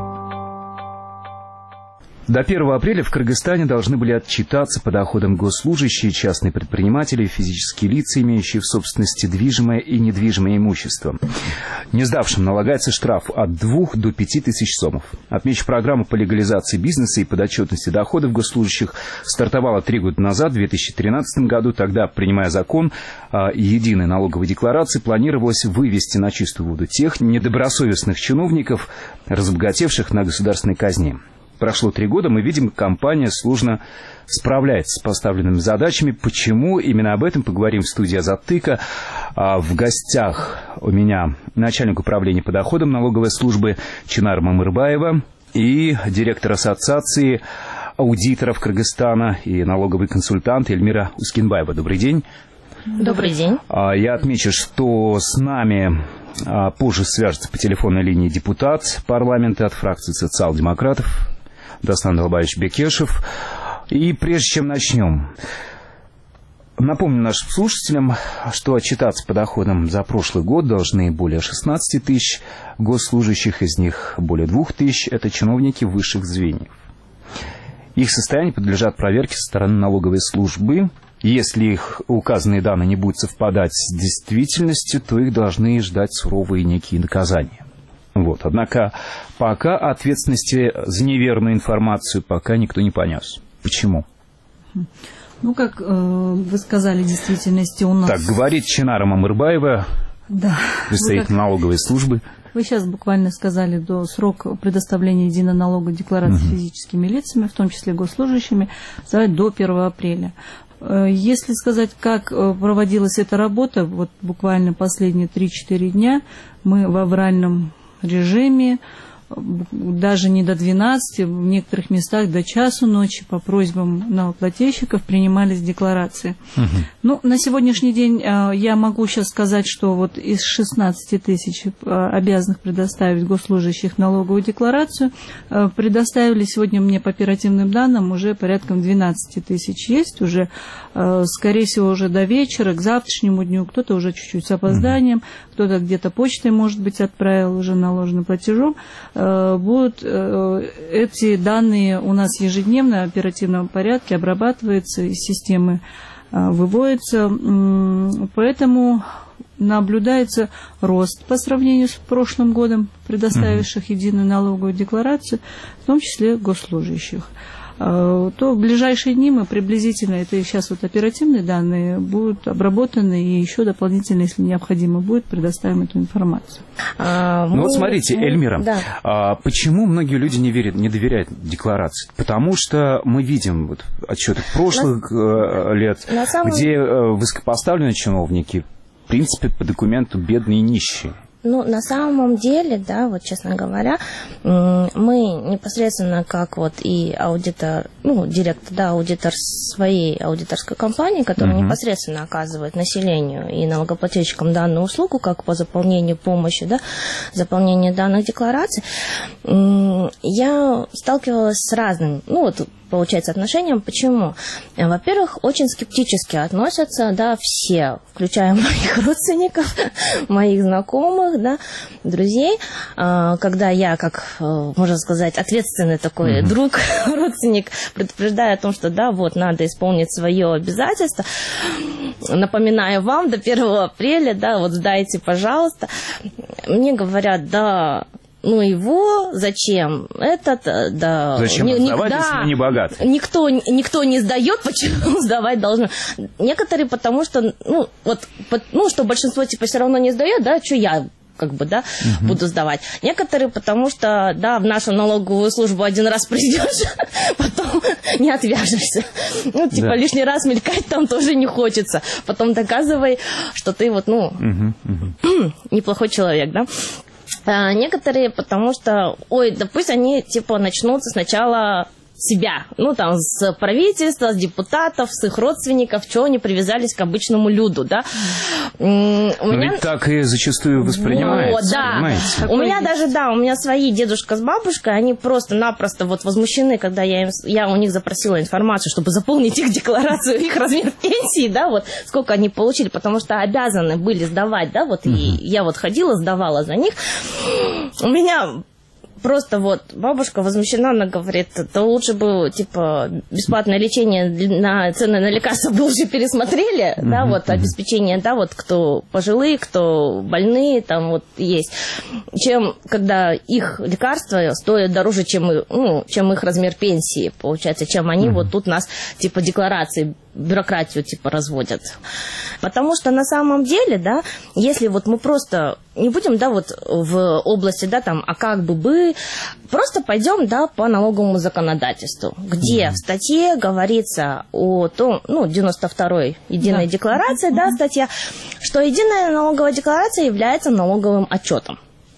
До первого апреля в Кыргызстане должны были отчитаться по доходам госслужащие, частные предприниматели, физические лица, имеющие в собственности движимое и недвижимое имущество. Не сдавшим налагается штраф от двух до пяти тысяч сомов. Отмечу, программа по легализации бизнеса и подотчетности доходов госслужащих стартовала три года назад, в две тысячи тринадцатом году. Тогда, принимая закон о единой налоговой декларации, планировалось вывести на чистую воду тех недобросовестных чиновников, разбогатевших на государственной казне. Прошло три года, мы видим, как компания сложно справляется с поставленными задачами. Почему? Именно об этом поговорим в студии Азаттыка. В гостях у меня начальник управления по доходам налоговой службы Чинар Мамырбаева и директор ассоциации аудиторов Кыргызстана и налоговый консультант Эльмира Ускинбаева. Добрый день. Добрый день. Я отмечу, что с нами позже свяжется по телефонной линии депутат парламента от фракции социал-демократов Дастан Далбаевич Бекешев. И прежде чем начнем, напомню нашим слушателям, что отчитаться по доходам за прошлый год должны более шестнадцати тысяч госслужащих, из них более двух тысяч – это чиновники высших звеньев. Их состояние подлежат проверке со стороны налоговой службы. Если их указанные данные не будут совпадать с действительностью, то их должны ждать суровые некие наказания. Вот. Однако пока ответственности за неверную информацию пока никто не понес. Почему? Ну, как э, вы сказали, в действительности у нас... Так, говорит Чинара Мамырбаева, да. представитель как... налоговой службы. Вы сейчас буквально сказали, до срока предоставления единой налоговой декларации угу. физическими лицами, в том числе госслужащими, до первого апреля. Если сказать, как проводилась эта работа, вот буквально последние три-четыре дня мы в авральном режиме, даже не до двенадцати, в некоторых местах до часу ночи по просьбам налогоплательщиков принимались декларации. Угу. Ну, на сегодняшний день я могу сейчас сказать, что вот из шестнадцати тысяч обязанных предоставить госслужащих налоговую декларацию, предоставили сегодня мне по оперативным данным уже порядком двенадцати тысяч есть, уже, скорее всего, уже до вечера, к завтрашнему дню, кто-то уже чуть-чуть с опозданием, угу. кто-то где-то почтой, может быть, отправил уже наложенным платежом. Будут эти данные у нас ежедневно в оперативном порядке обрабатываются, из системы выводятся, поэтому наблюдается рост по сравнению с прошлым годом предоставивших единую налоговую декларацию, в том числе госслужащих. То в ближайшие дни мы приблизительно, это сейчас вот оперативные данные, будут обработаны и еще дополнительно, если необходимо будет, предоставим эту информацию. А, ну мы, вот смотрите, мы, Эльмира, да. а, почему многие люди не верят, не доверяют декларации? Потому что мы видим вот отчеты прошлых на, лет, на самом... где высокопоставленные чиновники, в принципе, по документу бедные и нищие. Ну, на самом деле, да, вот честно говоря, мы непосредственно как вот и аудитор, ну, директор, да, аудитор своей аудиторской компании, которая uh-huh. непосредственно оказывает населению и налогоплательщикам данную услугу, как по заполнению помощи, да, заполнению данных деклараций, я сталкивалась с разным, ну, вот, получается, отношением. Почему? Во-первых, очень скептически относятся, да, все, включая моих родственников, моих знакомых, да, друзей, когда я, как, можно сказать, ответственный такой mm-hmm. друг, родственник, предупреждаю о том, что, да, вот, надо исполнить свое обязательство. напоминаю вам, до первого апреля, да, вот сдайте, пожалуйста. Мне говорят, да, ну его, зачем? Этот, да. Зачем не, сдавать, да, если мы не богаты? Никто, никто не сдает, почему сдавать должны? Некоторые потому что, ну, вот, ну, что большинство типа все равно не сдает, да, что я как бы, да, угу. буду сдавать. Некоторые потому что, да, в нашу налоговую службу один раз придешь, потом не отвяжешься. Ну, типа, да. лишний раз мелькать там тоже не хочется. Потом доказывай, что ты вот, ну, угу, угу. неплохой человек, да. А некоторые потому что, ой, да пусть они, типа, начнут сначала себя, ну, там, с правительства, с депутатов, с их родственников, чего они привязались к обычному люду, да. У меня... Ведь так и зачастую воспринимается, вот, да. понимаете? У меня даже, да, у меня свои дедушка с бабушкой, они просто-напросто вот возмущены, когда я, им, я у них запросила информацию, чтобы заполнить их декларацию, их размер пенсии, да, вот, сколько они получили, потому что обязаны были сдавать, да, вот, uh-huh. и я вот ходила, сдавала за них. У меня... Просто вот бабушка возмущена, она говорит, то лучше бы, типа, бесплатное лечение на цены на лекарства бы уже пересмотрели, mm-hmm. да, вот, обеспечение, да, вот, кто пожилые, кто больные, там вот есть, чем когда их лекарства стоят дороже, чем, ну, чем их размер пенсии, получается, чем они mm-hmm. вот тут нас, типа, декларации, бюрократию, типа, разводят. Потому что на самом деле, да, если вот мы просто не будем, да, вот в области, да, там, а как бы бы, просто пойдем, да, по налоговому законодательству, где mm-hmm. в статье говорится о том, ну, девяносто второй единой да. декларации, mm-hmm. да, статья, что единая налоговая декларация является налоговым отчетом.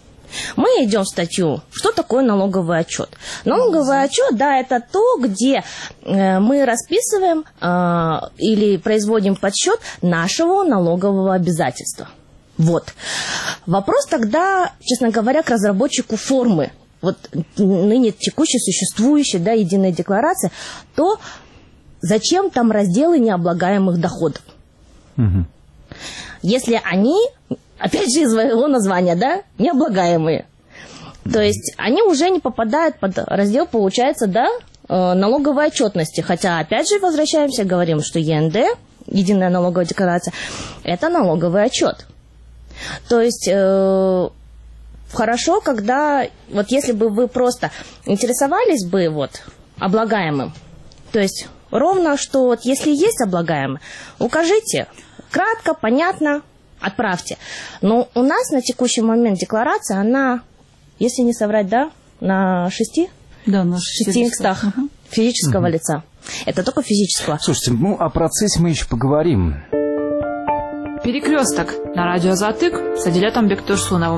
Мы идем в статью, что такое налоговый отчет. Налоговый отчет, да, это то, где э, мы расписываем э, или производим подсчет нашего налогового обязательства. Вот. Вопрос тогда, честно говоря, к разработчику формы. Вот ныне текущей, существующей, да, единой декларации, то зачем там разделы необлагаемых доходов? Угу. Если они... Опять же, из своего названия, да, необлагаемые. То есть они уже не попадают под раздел, получается, да, налоговой отчетности. Хотя, опять же, возвращаемся, говорим, что ЕНД, единая налоговая декларация, это налоговый отчет. То есть э, хорошо, когда, вот если бы вы просто интересовались бы вот облагаемым, то есть ровно, что вот если есть облагаемый, укажите, кратко, понятно, отправьте. Но у нас на текущий момент декларация, она, если не соврать, да, на шести? Да, на шести местах угу. физического угу. лица. Это только физического. Слушайте, ну о процессе мы еще поговорим. Перекресток на радио Затык с Адилетом Бектурсуновым.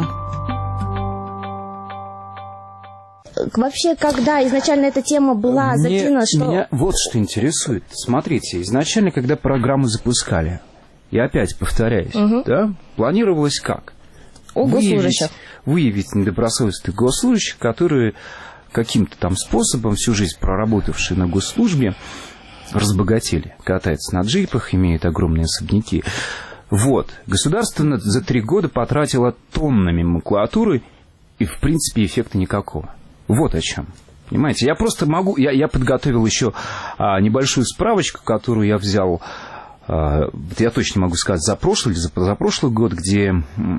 Вообще, когда изначально эта тема была Мне, закинута, что... Меня вот что интересует. Смотрите, изначально, когда программу запускали, я опять повторяюсь, угу. да, планировалось как? У госслужащих. Выявить недобросовестных госслужащих, которые каким-то там способом, всю жизнь проработавшие на госслужбе, разбогатели, катаются на джипах, имеют огромные особняки. Вот. Государство за три года потратило тоннами макулатуры, и, в принципе, эффекта никакого. Вот о чем. Понимаете, я просто могу... Я, я подготовил еще а, небольшую справочку, которую я взял... Я точно могу сказать, за прошлый или за позапрошлый год, где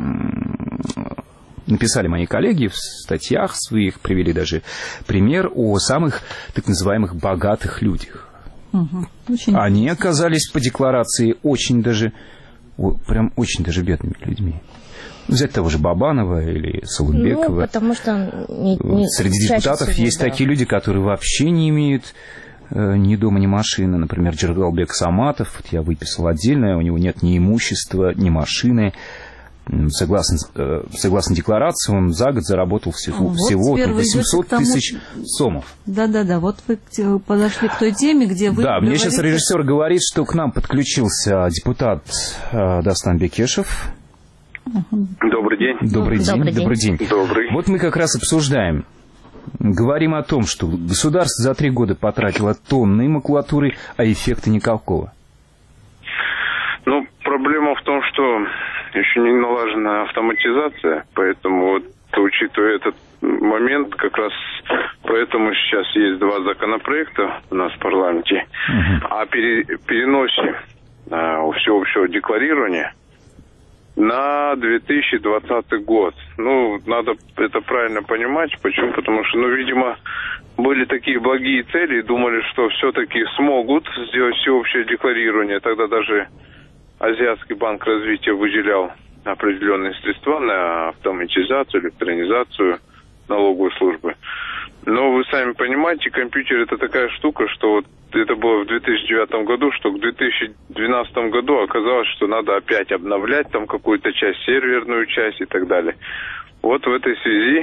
написали мои коллеги в статьях своих, привели даже пример о самых так называемых богатых людях. Угу. Они оказались по декларации очень даже, прям очень даже бедными людьми. Взять того же Бабанова или Солунбекова. Ну, потому что не, не среди депутатов всего, есть да. такие люди, которые вообще не имеют... ни дома, ни машины. Например, Джергалбек Саматов, вот я выписал отдельное, у него нет ни имущества, ни машины. Согласно, согласно декларации, он за год заработал всего, вот всего восемьсот тому... тысяч сомов. Да-да-да, вот вы подошли к той теме, где вы... Да, говорите... мне сейчас режиссер говорит, что к нам подключился депутат Дастан Бекешев. Добрый день. Добрый день. Добрый день. Добрый день. Добрый. Вот мы как раз обсуждаем. Говорим о том, что государство за три года потратило тонны макулатуры, а эффекта никакого. Ну, проблема в том, что еще не налажена автоматизация, поэтому, вот, учитывая этот момент, как раз поэтому сейчас есть два законопроекта у нас в парламенте, угу. о пере, переносе всеобщего декларирования на две тысячи двадцатый год. Ну, надо это правильно понимать. Почему? Потому что, ну, видимо, были такие благие цели и думали, что все-таки смогут сделать всеобщее декларирование. Тогда даже Азиатский банк развития выделял определенные средства на автоматизацию, электронизацию налоговой службы. Но вы сами понимаете, компьютер это такая штука, что вот это было в две тысячи девятом году, что к две тысячи двенадцатому году оказалось, что надо опять обновлять там какую-то часть, серверную часть и так далее. Вот в этой связи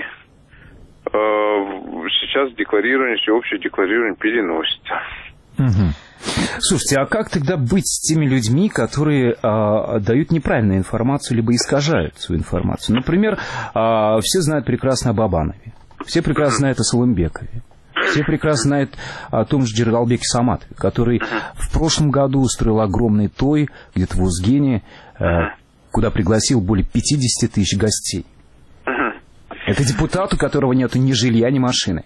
э, сейчас декларирование, всеобщее декларирование переносится. Угу. Слушайте, а как тогда быть с теми людьми, которые а, дают неправильную информацию, либо искажают свою информацию? Например, а, все знают прекрасно об Абанове, все прекрасно знают о Салымбекове, все прекрасно знают о том же Джергалбеке Саматове, который в прошлом году устроил огромный той где-то в Узгене, а, куда пригласил более пятьдесят тысяч гостей. Это депутат, у которого нет ни жилья, ни машины.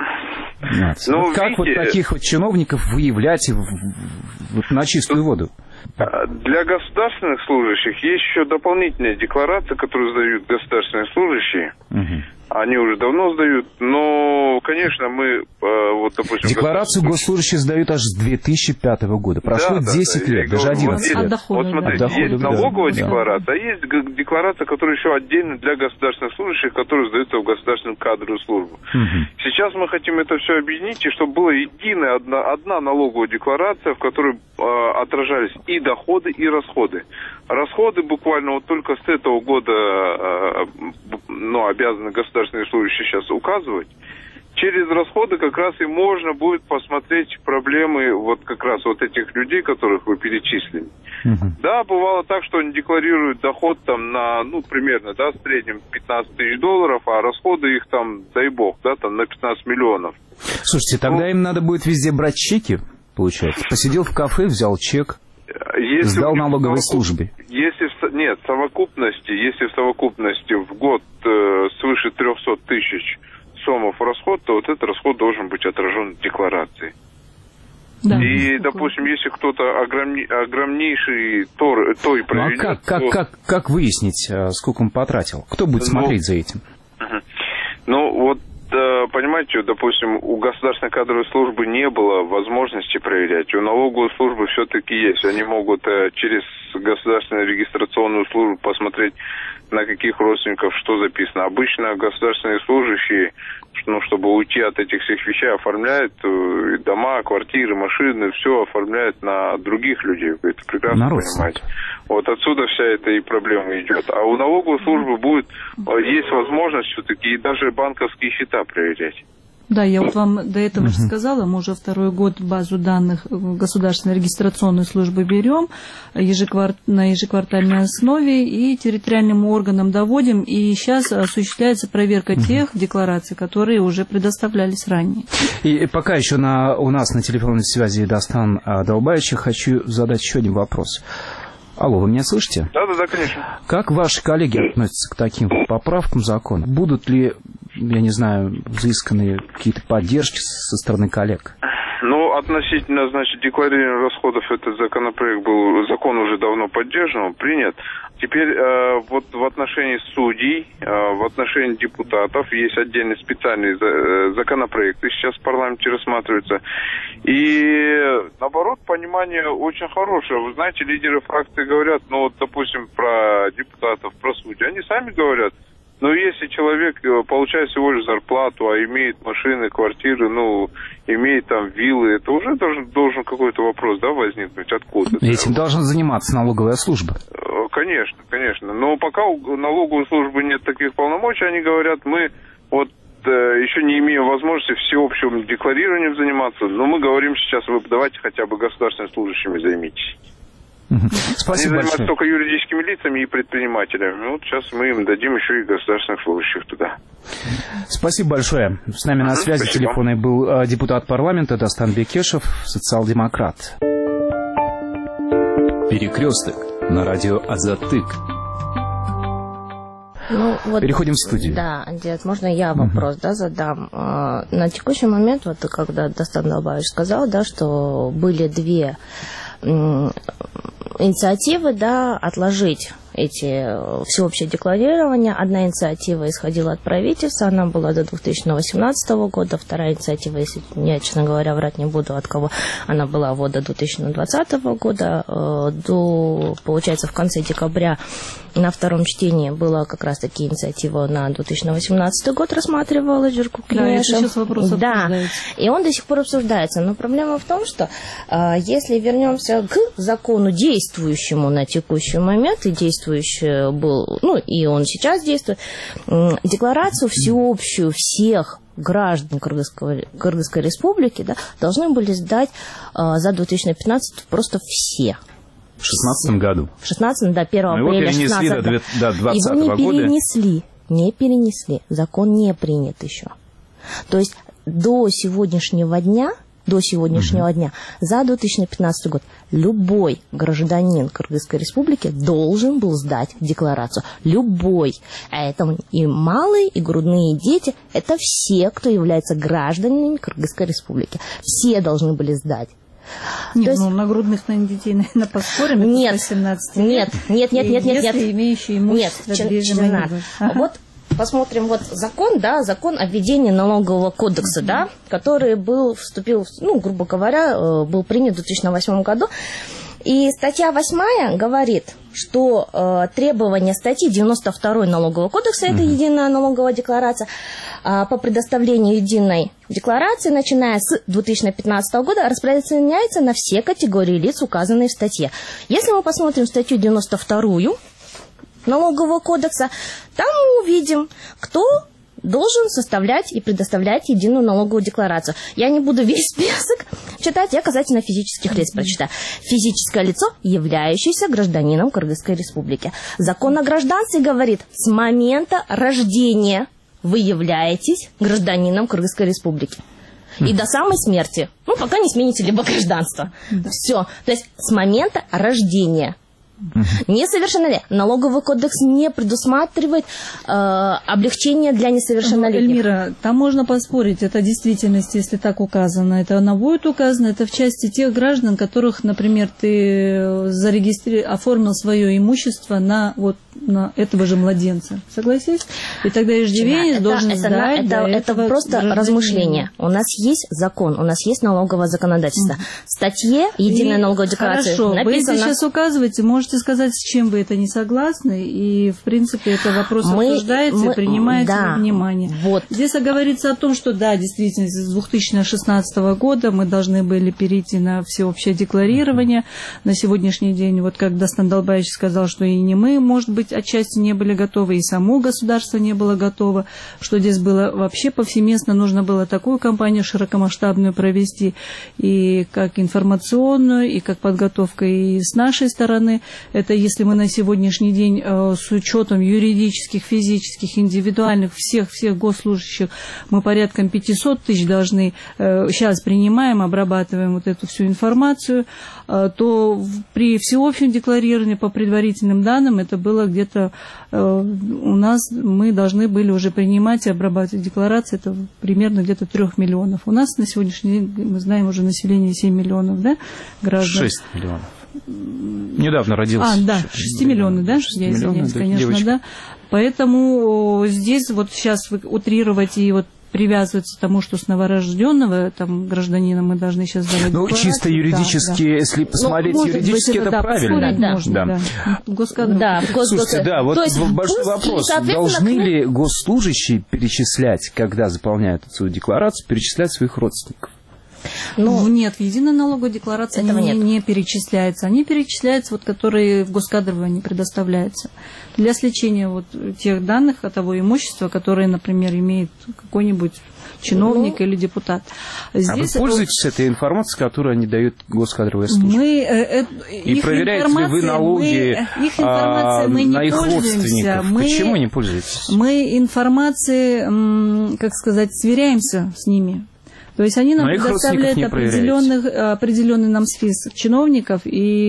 Нет. Ну, вот как видите, вот таких вот чиновников выявлять в, в, на чистую воду? Для государственных служащих есть еще дополнительная декларация, которую сдают государственные служащие. Угу. Они уже давно сдают, но, конечно, мы, вот, допустим... Декларацию госслужащие сдают аж с две тысячи пятого года. Прошло да, десять да, лет, даже одиннадцать лет. Вот смотрите, дохода, есть налоговая да. декларация, а есть декларация, которая еще отдельно для государственных служащих, которая сдается в государственную кадровую службу. Угу. Сейчас мы хотим это все объединить, и чтобы была единая одна, одна налоговая декларация, в которой э, отражались и доходы, и расходы. Расходы буквально вот только с этого года э, ну, обязаны государственные служащие сейчас указывать. Через расходы как раз и можно будет посмотреть проблемы вот как раз вот этих людей, которых вы перечислили. Uh-huh. Да, бывало так, что они декларируют доход там на, ну, примерно, да, в среднем пятнадцать тысяч долларов, а расходы их там, дай бог, да, там на пятнадцать миллионов. Слушайте, тогда ну, им надо будет везде брать чеки, получается. Посидел в кафе, взял чек, если сдал налоговой службе. Если в, нет, в совокупности, если в совокупности в год э, свыше трехсот тысяч сомов расход, то вот этот расход должен быть отражен в декларации. Да, и, допустим, если кто-то огромни, огромнейший тор, той проведет... Ну, а как, как, то... как, как выяснить, сколько он потратил? Кто будет ну, смотреть за этим? Uh-huh. Ну, вот, понимаете, допустим, у государственной кадровой службы не было возможности проверять. У налоговой службы все-таки есть. Они могут через государственную регистрационную службу посмотреть, на каких родственников что записано. Обычно государственные служащие, ну, чтобы уйти от этих всех вещей, оформляют дома, квартиры, машины, все оформляют на других людей. Вы это прекрасно понимаете. Вот отсюда вся эта и проблема идет. А у налоговой службы будет, есть возможность все-таки и даже банковские счета проверять. Да, я вот вам до этого uh-huh. же сказала, мы уже второй год базу данных государственной регистрационной службы берем ежеквар... на ежеквартальной основе и территориальным органам доводим, и сейчас осуществляется проверка uh-huh. тех деклараций, которые уже предоставлялись ранее. И пока еще на... у нас на телефонной связи Дастан Далбаевич, хочу задать еще один вопрос. Алло, вы меня слышите? Да, да, да, конечно. Как ваши коллеги относятся к таким поправкам закона? Будут ли, я не знаю, взысканы какие-то поддержки со стороны коллег? Ну, относительно, значит, декларирования расходов, этот законопроект был, закон уже давно поддержан, принят. Теперь э, вот в отношении судей, э, в отношении депутатов есть отдельные специальные э, законопроекты, сейчас в парламенте рассматриваются. И, наоборот, понимание очень хорошее. Вы знаете, лидеры фракции говорят, ну, вот, допустим, про депутатов, про судей, они сами говорят, но если человек получает всего лишь зарплату, а имеет машины, квартиры, ну, имеет там виллы, это уже должен, должен какой-то вопрос, да, возникнуть, откуда? Этим должна заниматься налоговая служба. Конечно, конечно. Но пока у налоговой службы нет таких полномочий, они говорят, мы вот э, еще не имеем возможности всеобщим декларированием заниматься, но мы говорим сейчас, вы давайте хотя бы государственными служащими займитесь. Угу. Спасибо Они занимаются большое. только юридическими лицами и предпринимателями. Вот сейчас мы им дадим еще и государственных служащих туда. Спасибо большое. С нами на связи Спасибо. телефонной был депутат парламента Дастан Бекешев, социал-демократ. Перекресток на радио Азатык. Ну, вот, переходим в студию. Да, дед, можно я вопрос uh-huh. да, задам? На текущий момент, вот когда Дастан Далбаевич сказал, да, что были две инициативы, да, отложить эти всеобщее декларирование. Одна инициатива исходила от правительства, она была до две тысячи восемнадцатого года, вторая инициатива, если я, честно говоря, врать не буду, от кого, она была вот до две тысячи двадцатого года, до, получается, в конце декабря на втором чтении была как раз-таки инициатива на две тысячи восемнадцатый год, рассматривалась Жирку Кенешем. Да, сейчас вопрос да, и он до сих пор обсуждается. Но проблема в том, что если вернемся к закону действующему на текущий момент, и действующий был, ну и он сейчас действует, декларацию всеобщую всех граждан Кыргызской, Кыргызской республики, да, должны были сдать за две тысячи пятнадцатый просто все. В шестнадцатом году? В шестнадцатом, да, первого Но апреля его перенесли до двадцатого года. Его не года. перенесли, не перенесли, закон не принят еще. То есть до сегодняшнего дня, до сегодняшнего mm-hmm. дня, за две тысячи пятнадцатый год любой гражданин Кыргызской республики должен был сдать декларацию. Любой. А это и малые, и грудные дети, это все, кто является гражданами Кыргызской республики. Все должны были сдать. Нет, есть... ну на грудных, наверное, детей, наверное, поспорим. Нет, восемнадцати нет, нет, нет, нет, нет, нет. Если имеющие имущество движимое. Ага. Вот посмотрим, вот закон, да, закон о введении налогового кодекса, mm-hmm. да, который был, вступил, ну, грубо говоря, был принят в две тысячи восьмом году. И статья восьмая говорит, что э, требования статьи девяносто второй налогового кодекса, mm-hmm. это единая налоговая декларация, э, по предоставлению единой декларации, начиная с две тысячи пятнадцатого года, распространяется на все категории лиц, указанные в статье. Если мы посмотрим статью девяносто вторую налогового кодекса, там мы увидим, кто должен составлять и предоставлять единую налоговую декларацию. Я не буду весь список читать, я касательно физических лиц прочитаю. Физическое лицо, являющееся гражданином Кыргызской республики. Закон о гражданстве говорит, с момента рождения вы являетесь гражданином Кыргызской республики. И до самой смерти, ну, пока не смените либо гражданство. Все. То есть с момента рождения. Несовершеннолетие. Налоговый кодекс не предусматривает э, облегчение для несовершеннолетних. Эльмира, там можно поспорить, это действительность, если так указано. Это она будет указано, это в части тех граждан, которых, например, ты зарегистри... оформил свое имущество на, вот, на этого же младенца. Согласись? И тогда иждивенец это, должен это, сдать это, это, это просто размышление. У нас есть закон, у нас есть налоговое законодательство. Mm. В статье единая налоговая декларация Хорошо, написано... вы если сейчас указываете, можете сказать, с чем вы это не согласны, и, в принципе, это вопрос мы, обсуждается мы, и принимается да, во внимание. Вот. Здесь говорится о том, что, да, действительно, с две тысячи шестнадцатого года мы должны были перейти на всеобщее декларирование. На сегодняшний день, вот как Дастан Далбаевич сказал, что и не мы, может быть, отчасти не были готовы, и само государство не было готово, что здесь было вообще повсеместно, нужно было такую кампанию широкомасштабную провести, и как информационную, и как подготовка и с нашей стороны. Это если мы на сегодняшний день э, с учетом юридических, физических, индивидуальных, всех-всех госслужащих, мы порядком пятьсот тысяч должны, э, сейчас принимаем, обрабатываем вот эту всю информацию, э, то в, при всеобщем декларировании по предварительным данным это было где-то э, у нас, мы должны были уже принимать и обрабатывать декларации, это примерно где-то трех миллионов. У нас на сегодняшний день, мы знаем, уже население семь миллионов, да, граждан. шесть миллионов. Недавно родился. А, да, шесть миллионов, да? Я извиняюсь, конечно, девочка. Да. Поэтому здесь вот сейчас утрировать и вот привязываться к тому, что с новорожденного там, гражданина мы должны сейчас давать Ну, чисто юридически, да, если да. посмотреть ну, юридически, быть, это, это правильно. Да, можно, да. Да. Госкадры. Да, Слушайте, да, вот есть, большой вопрос. Должны ли госслужащие перечислять, когда заполняют эту декларацию, перечислять своих родственников? Ну, нет, в единой налоговой декларации не, не перечисляется. Они перечисляются, вот, которые в госкадрование предоставляются для сличения вот тех данных от того имущества, которое, например, имеет какой-нибудь чиновник ну, или депутат. Здесь а вы пользуетесь это... этой информацией, которую они дают госкадровой службе? Мы, э, э, И проверяете ли вы налоги мы, их а, мы на не их родственников? Мы, Почему не пользуетесь? Мы информацией, как сказать, сверяемся с ними. То есть они нам предоставляют определенных, определенный нам список чиновников, и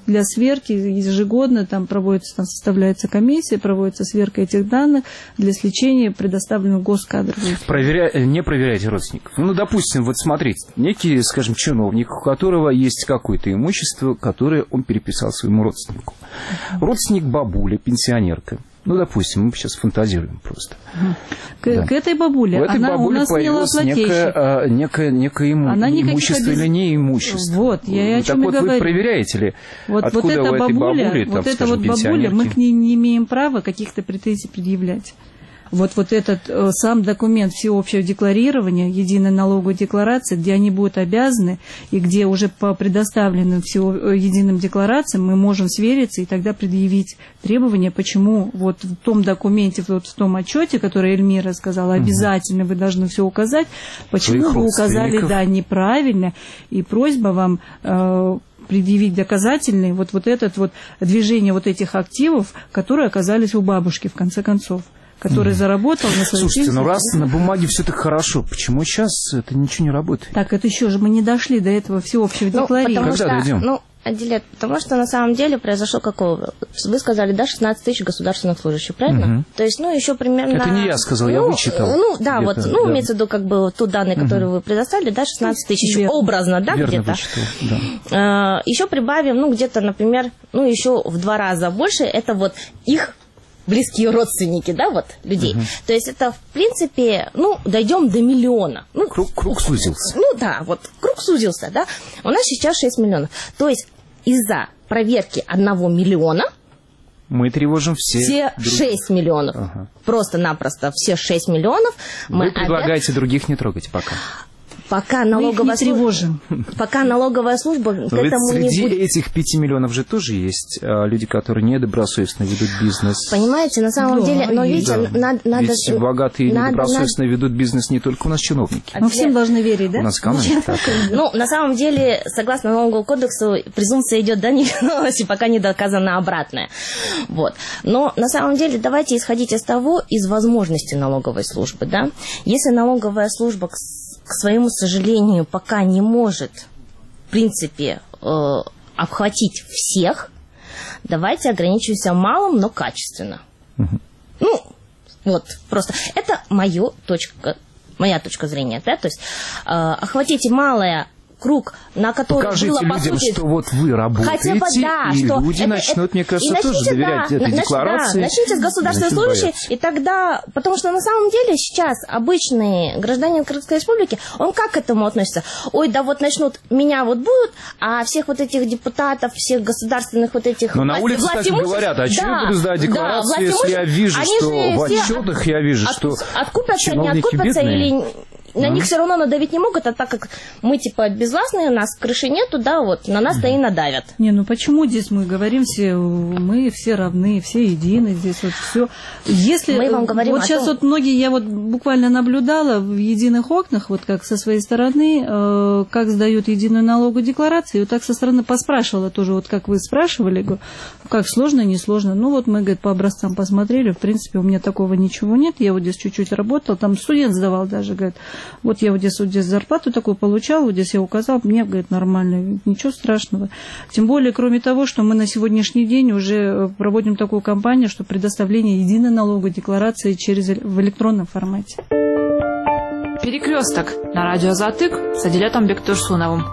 для сверки ежегодно там проводится, там составляется комиссия, проводится сверка этих данных для сличения предоставленных госкадровых. Проверя... Не проверяйте родственников. Ну, допустим, вот смотрите, некий, скажем, чиновник, у которого есть какое-то имущество, которое он переписал своему родственнику. Родственник бабуля, пенсионерка. Ну, допустим, мы сейчас фантазируем просто. К, да. к этой бабуле, у этой она бабуле у нас появилось некое, а, некое, некое иму... имущество обез... или не имущество. Вот, я о чем так и вот говорю. Вы проверяете ли, вот, откуда вот эта у этой бабуля, бабули, там, вот эта скажем, вот бабуля, мы к ней не имеем права каких-то претензий предъявлять. Вот, вот этот э, сам документ всеобщего декларирования, единой налоговой декларации, где они будут обязаны, и где уже по предоставленным всего, э, единым декларациям мы можем свериться и тогда предъявить требования, почему вот в том документе, вот в том отчете, который Эльмира сказала, обязательно вы должны все указать, почему вы указали, да, неправильно, и просьба вам... Э, предъявить доказательные вот, вот это вот движение вот этих активов, которые оказались у бабушки в конце концов, который mm. заработал на своей... Слушайте, ну раз на бумаге все так хорошо, почему сейчас это ничего не работает? Так, это еще же мы не дошли до этого всеобщего ну, декларирования. Когда что, дойдем? Ну, отделять, потому что на самом деле произошло какого? Вы сказали, да, шестнадцать тысяч государственных служащих, правильно? Угу. То есть, ну, еще примерно... Это не я сказал, ну, я вычитал. Ну, да, вот, ну, да. имеется в виду, как бы, тот данные, которые угу. вы предоставили, да, шестнадцать тысяч, Верно. образно, да, Верно где-то? Вычитал, да. А, еще прибавим, ну, где-то, например, ну, еще в два раза больше, это вот их близкие родственники, да, вот, людей. Угу. То есть это, в принципе, ну, дойдем до миллиона. Ну, круг, круг сузился. Ну, да, вот, круг сузился, да. У нас сейчас шесть миллионов. То есть из-за проверки одного миллиона мы тревожим все... Все друг... шесть миллионов. Ага. Просто-напросто все шесть миллионов. Вы мы предлагаете обяз... других не трогать пока. Пока налоговая, служба, пока налоговая служба к Но этому среди не будет... этих пяти миллионов же тоже есть а, люди, которые недобросовестно ведут бизнес. Понимаете, на самом да, деле, но видите, да. надо... надо Ведь богатые и надо, недобросовестно надо... ведут бизнес не только у нас чиновники. Мы всем должны верить, да? У нас экономика такая. Ну, на самом деле, согласно налоговому кодексу, презумпция идет до невиновности, пока не доказано обратное. Вот. Но на самом деле, давайте исходить из того, из возможности налоговой службы, да? Если налоговая служба... к своему сожалению, пока не может, в принципе, э, обхватить всех, давайте ограничимся малым, но качественно. Угу. Ну, вот, просто это моя точка, моя точка зрения, да, то есть э, охватите малое круг, на который Покажите было, по людям, сути, что вот вы работаете, бы, да, и что люди это, начнут, это, мне кажется, начните, тоже доверять да, этой нач, декларации. Да, начните с государственной служащей, и тогда, потому что на самом деле сейчас обычный гражданин Кыргызской республики, он как к этому относится? Ой, да вот начнут, меня вот будут, а всех вот этих депутатов, всех государственных вот этих... Но на улице, кстати, говорят, а да, что я буду сдать декларацию, да, если я вижу, что в отчетах я вижу, от, что откупятся, не откупятся, или... На mm. них все равно надавить не могут, а так как мы типа безвластные, у нас крыши нету, да, вот на нас-то mm. и надавят. Не, ну почему здесь мы говорим все, мы все равны, все едины, здесь вот все. Если мы вам говорим вот сейчас том... вот многие, я вот буквально наблюдала в единых окнах, вот как со своей стороны, э, как сдают единую налоговую декларацию, и вот так со стороны поспрашивала тоже, вот как вы спрашивали, говорю, как сложно, не сложно. Ну вот мы, говорит, по образцам посмотрели, в принципе, у меня такого ничего нет, я вот здесь чуть-чуть работала, там студент сдавал даже, говорит, вот я вот здесь, вот здесь зарплату такую получал, вот здесь я указал, мне, говорит, нормально, ничего страшного. Тем более, кроме того, что мы на сегодняшний день уже проводим такую кампанию, что предоставление единой налоговой декларации через, в электронном формате. Перекресток на радио «Азаттык» с Адилетом Бектурсуновым.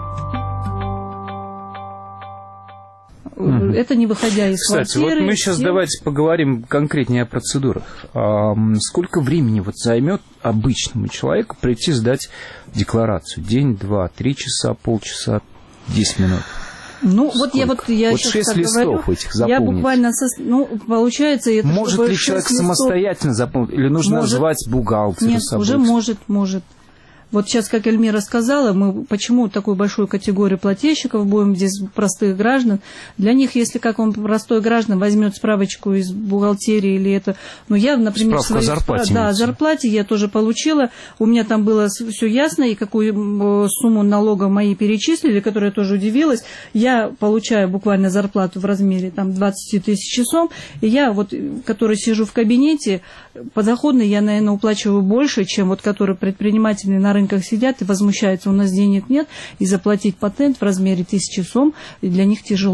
Это не выходя из Кстати, квартиры. вот мы сейчас всем... давайте поговорим конкретнее о процедурах. А сколько времени вот займет обычному человеку прийти сдать декларацию? День, два, три часа, полчаса, десять минут? Ну, Сколько? вот я вот я вот сейчас шесть листов говорю, этих заполнить. Я буквально, со, ну, получается... Это может ли человек листов... самостоятельно заполнить? Или нужно может... назвать бухгалтеру? Нет, собой? уже может, может. Вот сейчас, как Эльмира сказала, мы почему такую большую категорию плательщиков будем здесь, простых граждан. Для них, если как он простой граждан возьмет справочку из бухгалтерии или это... Ну, я, например... Справку о зарплате. Да, о зарплате я тоже получила. У меня там было все ясно, и какую сумму налога мои перечислили, которая тоже удивилась. Я получаю буквально зарплату в размере там двадцать тысяч часов, и я, вот, который сижу в кабинете, подоходный я, наверное, уплачиваю больше, чем вот, который предприниматели на рынках сидят и возмущаются, у нас денег нет, и заплатить патент в размере тысячи сом для них тяжело.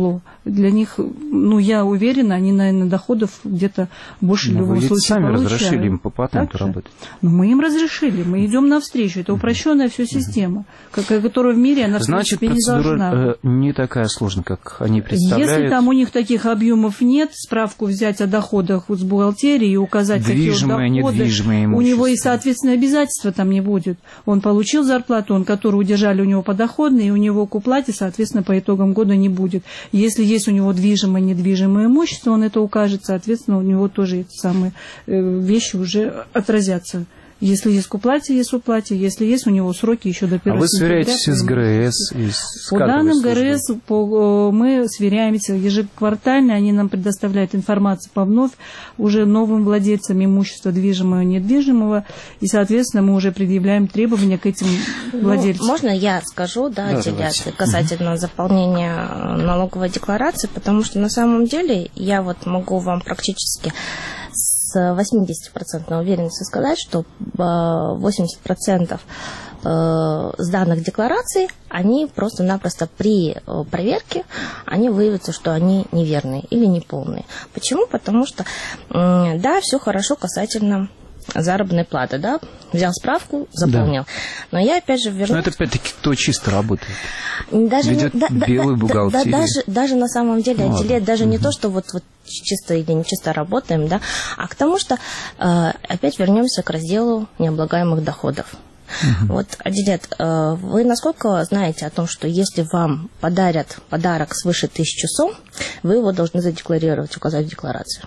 для них, ну, я уверена, они, наверное, доходов где-то больше Но любого вы случая сами получают. разрешили им по патенту работать. Ну, мы им разрешили, мы идем навстречу. Это упрощенная все система, которая в мире, она, Значит, в принципе, не должна быть. процедура не такая сложная, как они представляют. Если там у них таких объемов нет, справку взять о доходах с бухгалтерии и указать, движимое, какие вот доходы, недвижимое имущество. у него и, соответственно, обязательства там не будет. Он получил зарплату, он, которую удержали у него подоходные, и у него к уплате, соответственно, по итогам года не будет. Если есть у него движимое, недвижимое имущество, он это укажет, соответственно, у него тоже эти самые вещи уже отразятся. Если есть к уплате, есть уплате. Если есть у него сроки еще до первого сентября. А вы сверяетесь с ГРС? И с по данным ГРС по, мы сверяемся ежеквартально. Они нам предоставляют информацию по вновь уже новым владельцам имущества движимого и недвижимого. И, соответственно, мы уже предъявляем требования к этим владельцам. Ну, можно я скажу, да, да отделяться касательно угу. заполнения налоговой декларации, потому что на самом деле я вот могу вам практически с восемьдесят процентов уверенности сказать, что восемьдесят процентов сданных деклараций, они просто-напросто при проверке, они выявятся, что они неверные или неполные. Почему? Потому что, да, все хорошо касательно заработной платы, да, взял справку, заполнил. Да. Но я опять же вернусь... Но это опять-таки кто чисто работает? Даже ведет не, да, белую да, бухгалтерию. Да, даже, даже на самом деле ну, отделять даже угу. не то, что вот, вот чисто или не чисто работаем, да, а к тому, что э, опять вернемся к разделу необлагаемых доходов. Угу. Вот, Адилет, э, вы насколько знаете о том, что если вам подарят подарок свыше тысячи сом, вы его должны задекларировать, указать в декларации?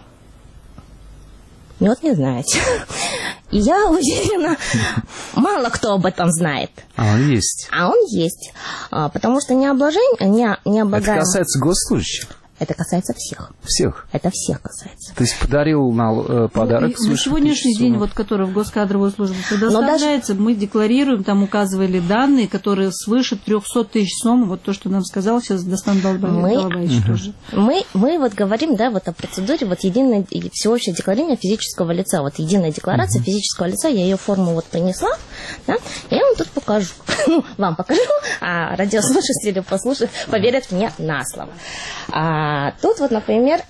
Вот не знаете. И я уверена, мало кто об этом знает. А он есть. А он есть. Потому что необложение, не, необлагаемое... Это касается госслужащих? Это касается всех. Всех? Это всех касается. То есть подарил на э, подарок ну, на сегодняшний день, вот, который в госкадровую службу предоставляется, даже... мы декларируем, там указывали данные, которые свыше трехсот тысяч сом, вот то, что нам сказал сейчас Достан Долбаевич мы... тоже. Мы, мы вот говорим, да, вот о процедуре вот единой, всеобщее декларирование физического лица, вот единая декларация uh-huh. физического лица, я ее форму вот принесла, да, я вам тут покажу, ну, вам покажу, а радиослушатели послушают, поверят мне на слово. А тут вот, например,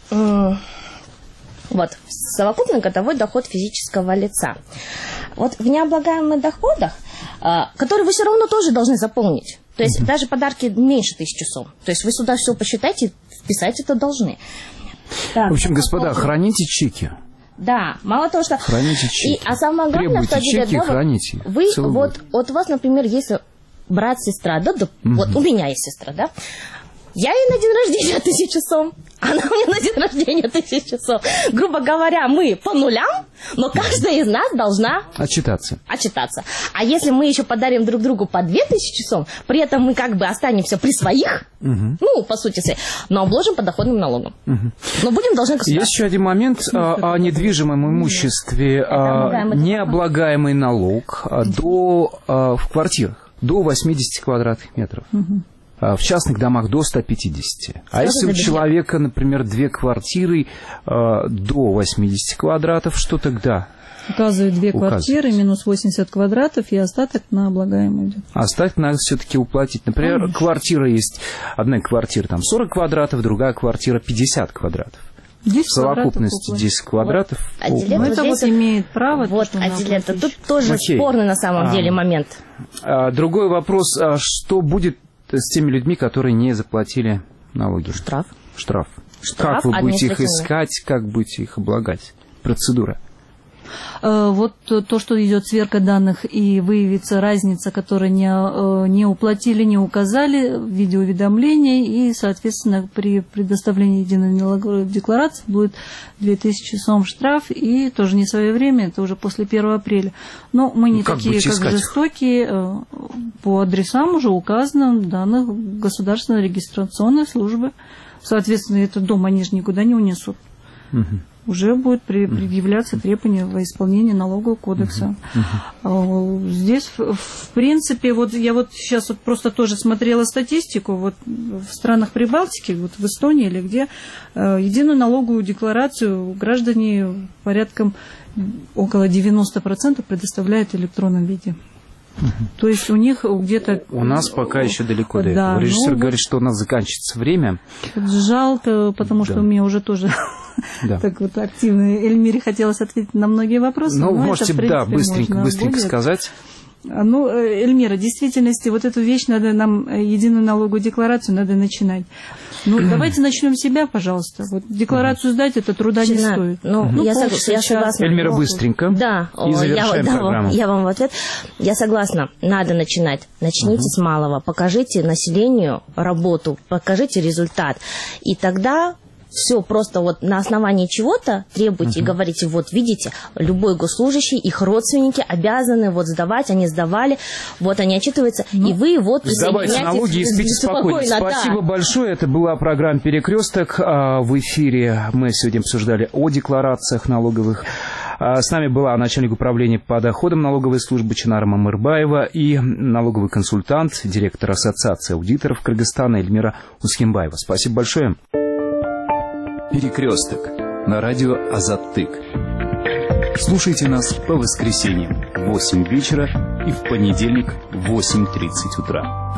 вот совокупный годовой доход физического лица. Вот в необлагаемых доходах, которые вы все равно тоже должны заполнить. То есть uh-huh. даже подарки меньше тысячи сом. То есть вы сюда все посчитайте, вписать это должны. Так, в общем, господа, поводу... храните чеки. Да, мало того, что... Храните чеки. И, а самое главное, требуйте что... чеки, да, храните. Вы, вот, вот у вас, например, если брат, сестра, да, да uh-huh. вот у меня есть сестра, да, я ей на день рождения тысячу сом, она мне на день рождения тысячу сом. Грубо говоря, мы по нулям, но каждая из нас должна отчитаться. отчитаться. А если мы еще подарим друг другу по две тысячи сом, при этом мы как бы останемся при своих, угу. ну, по сути, но обложим подоходным налогом. Угу. Но будем должны государству. Есть еще один момент о, о недвижимом имуществе. Необлагаемый налог до, в квартирах до восьмидесяти квадратных метров. Угу. В частных домах до ста пятидесяти. А если у человека, например, две квартиры э, до восьмидесяти квадратов, что тогда? Указывают две квартиры, минус восемьдесят квадратов, и остаток на облагаемый идет. Остаток надо все-таки уплатить. Например, Конечно. квартира есть, одна квартира там сорок квадратов, другая квартира пятьдесят квадратов. В совокупности десять квадратов. Вот. Ну, это вот имеет право. Вот, Адилета, тут тоже Окей. спорный на самом а, деле момент. А, другой вопрос, а что будет с теми людьми, которые не заплатили налоги? Штраф. Штраф. Штраф, как вы будете их искать, как будете их облагать? Процедура. Вот то, что идет сверка данных и выявится разница, которую не, не уплатили, не указали в виде уведомления, и, соответственно, при предоставлении единой налоговой декларации будет две тысячи сом штраф, и тоже не своевременно, это уже после первого апреля. Но мы не ну, как такие, как жестокие, по адресам уже указано в данных государственной регистрационной службы. Соответственно, этот дом они же никуда не унесут. Угу. Уже будет предъявляться требования во исполнении налогового кодекса. Uh-huh. Здесь, в принципе, вот я вот сейчас вот просто тоже смотрела статистику, вот в странах Прибалтики, вот в Эстонии или где, единую налоговую декларацию граждане порядком около девяноста процентов предоставляют в электронном виде. То есть у них где-то... У нас пока еще далеко до да, этого. Режиссер ну, говорит, что у нас заканчивается время. Жалко, потому что да. мне уже тоже да. так вот активно Эльмире хотелось ответить на многие вопросы. Ну, но можете, это, да, принципе, быстренько, быстренько будет. сказать. Ну, Эльмира, в действительности, вот эту вещь надо нам, единую налоговую декларацию надо начинать. Ну, давайте начнем с себя, пожалуйста. Вот декларацию сдать, это труда не Жена, стоит. Ну, ну я, сог, я согласна. Эльмира, быстренько. Да, и завершаем я, программу. Да, я вам в ответ. Я согласна, надо начинать. Начните угу. с малого, покажите населению работу, покажите результат. И тогда... Все просто вот на основании чего-то требуйте uh-huh. и говорите, вот видите, любой госслужащий, их родственники обязаны вот сдавать, они сдавали, вот они отчитываются, ну, и вы вот сдавайте налоги и спите спокойно. спокойно. Спасибо да. большое. Это была программа «Перекресток». В эфире мы сегодня обсуждали о декларациях налоговых. С нами была начальник управления по доходам налоговой службы Чынара Мамырбаева и налоговый консультант, директор Ассоциации аудиторов Кыргызстана Эльмира Ускенбаева. Спасибо большое. «Перекресток» на радио «Азаттык». Слушайте нас по воскресеньям в восемь вечера и в понедельник в восемь тридцать утра.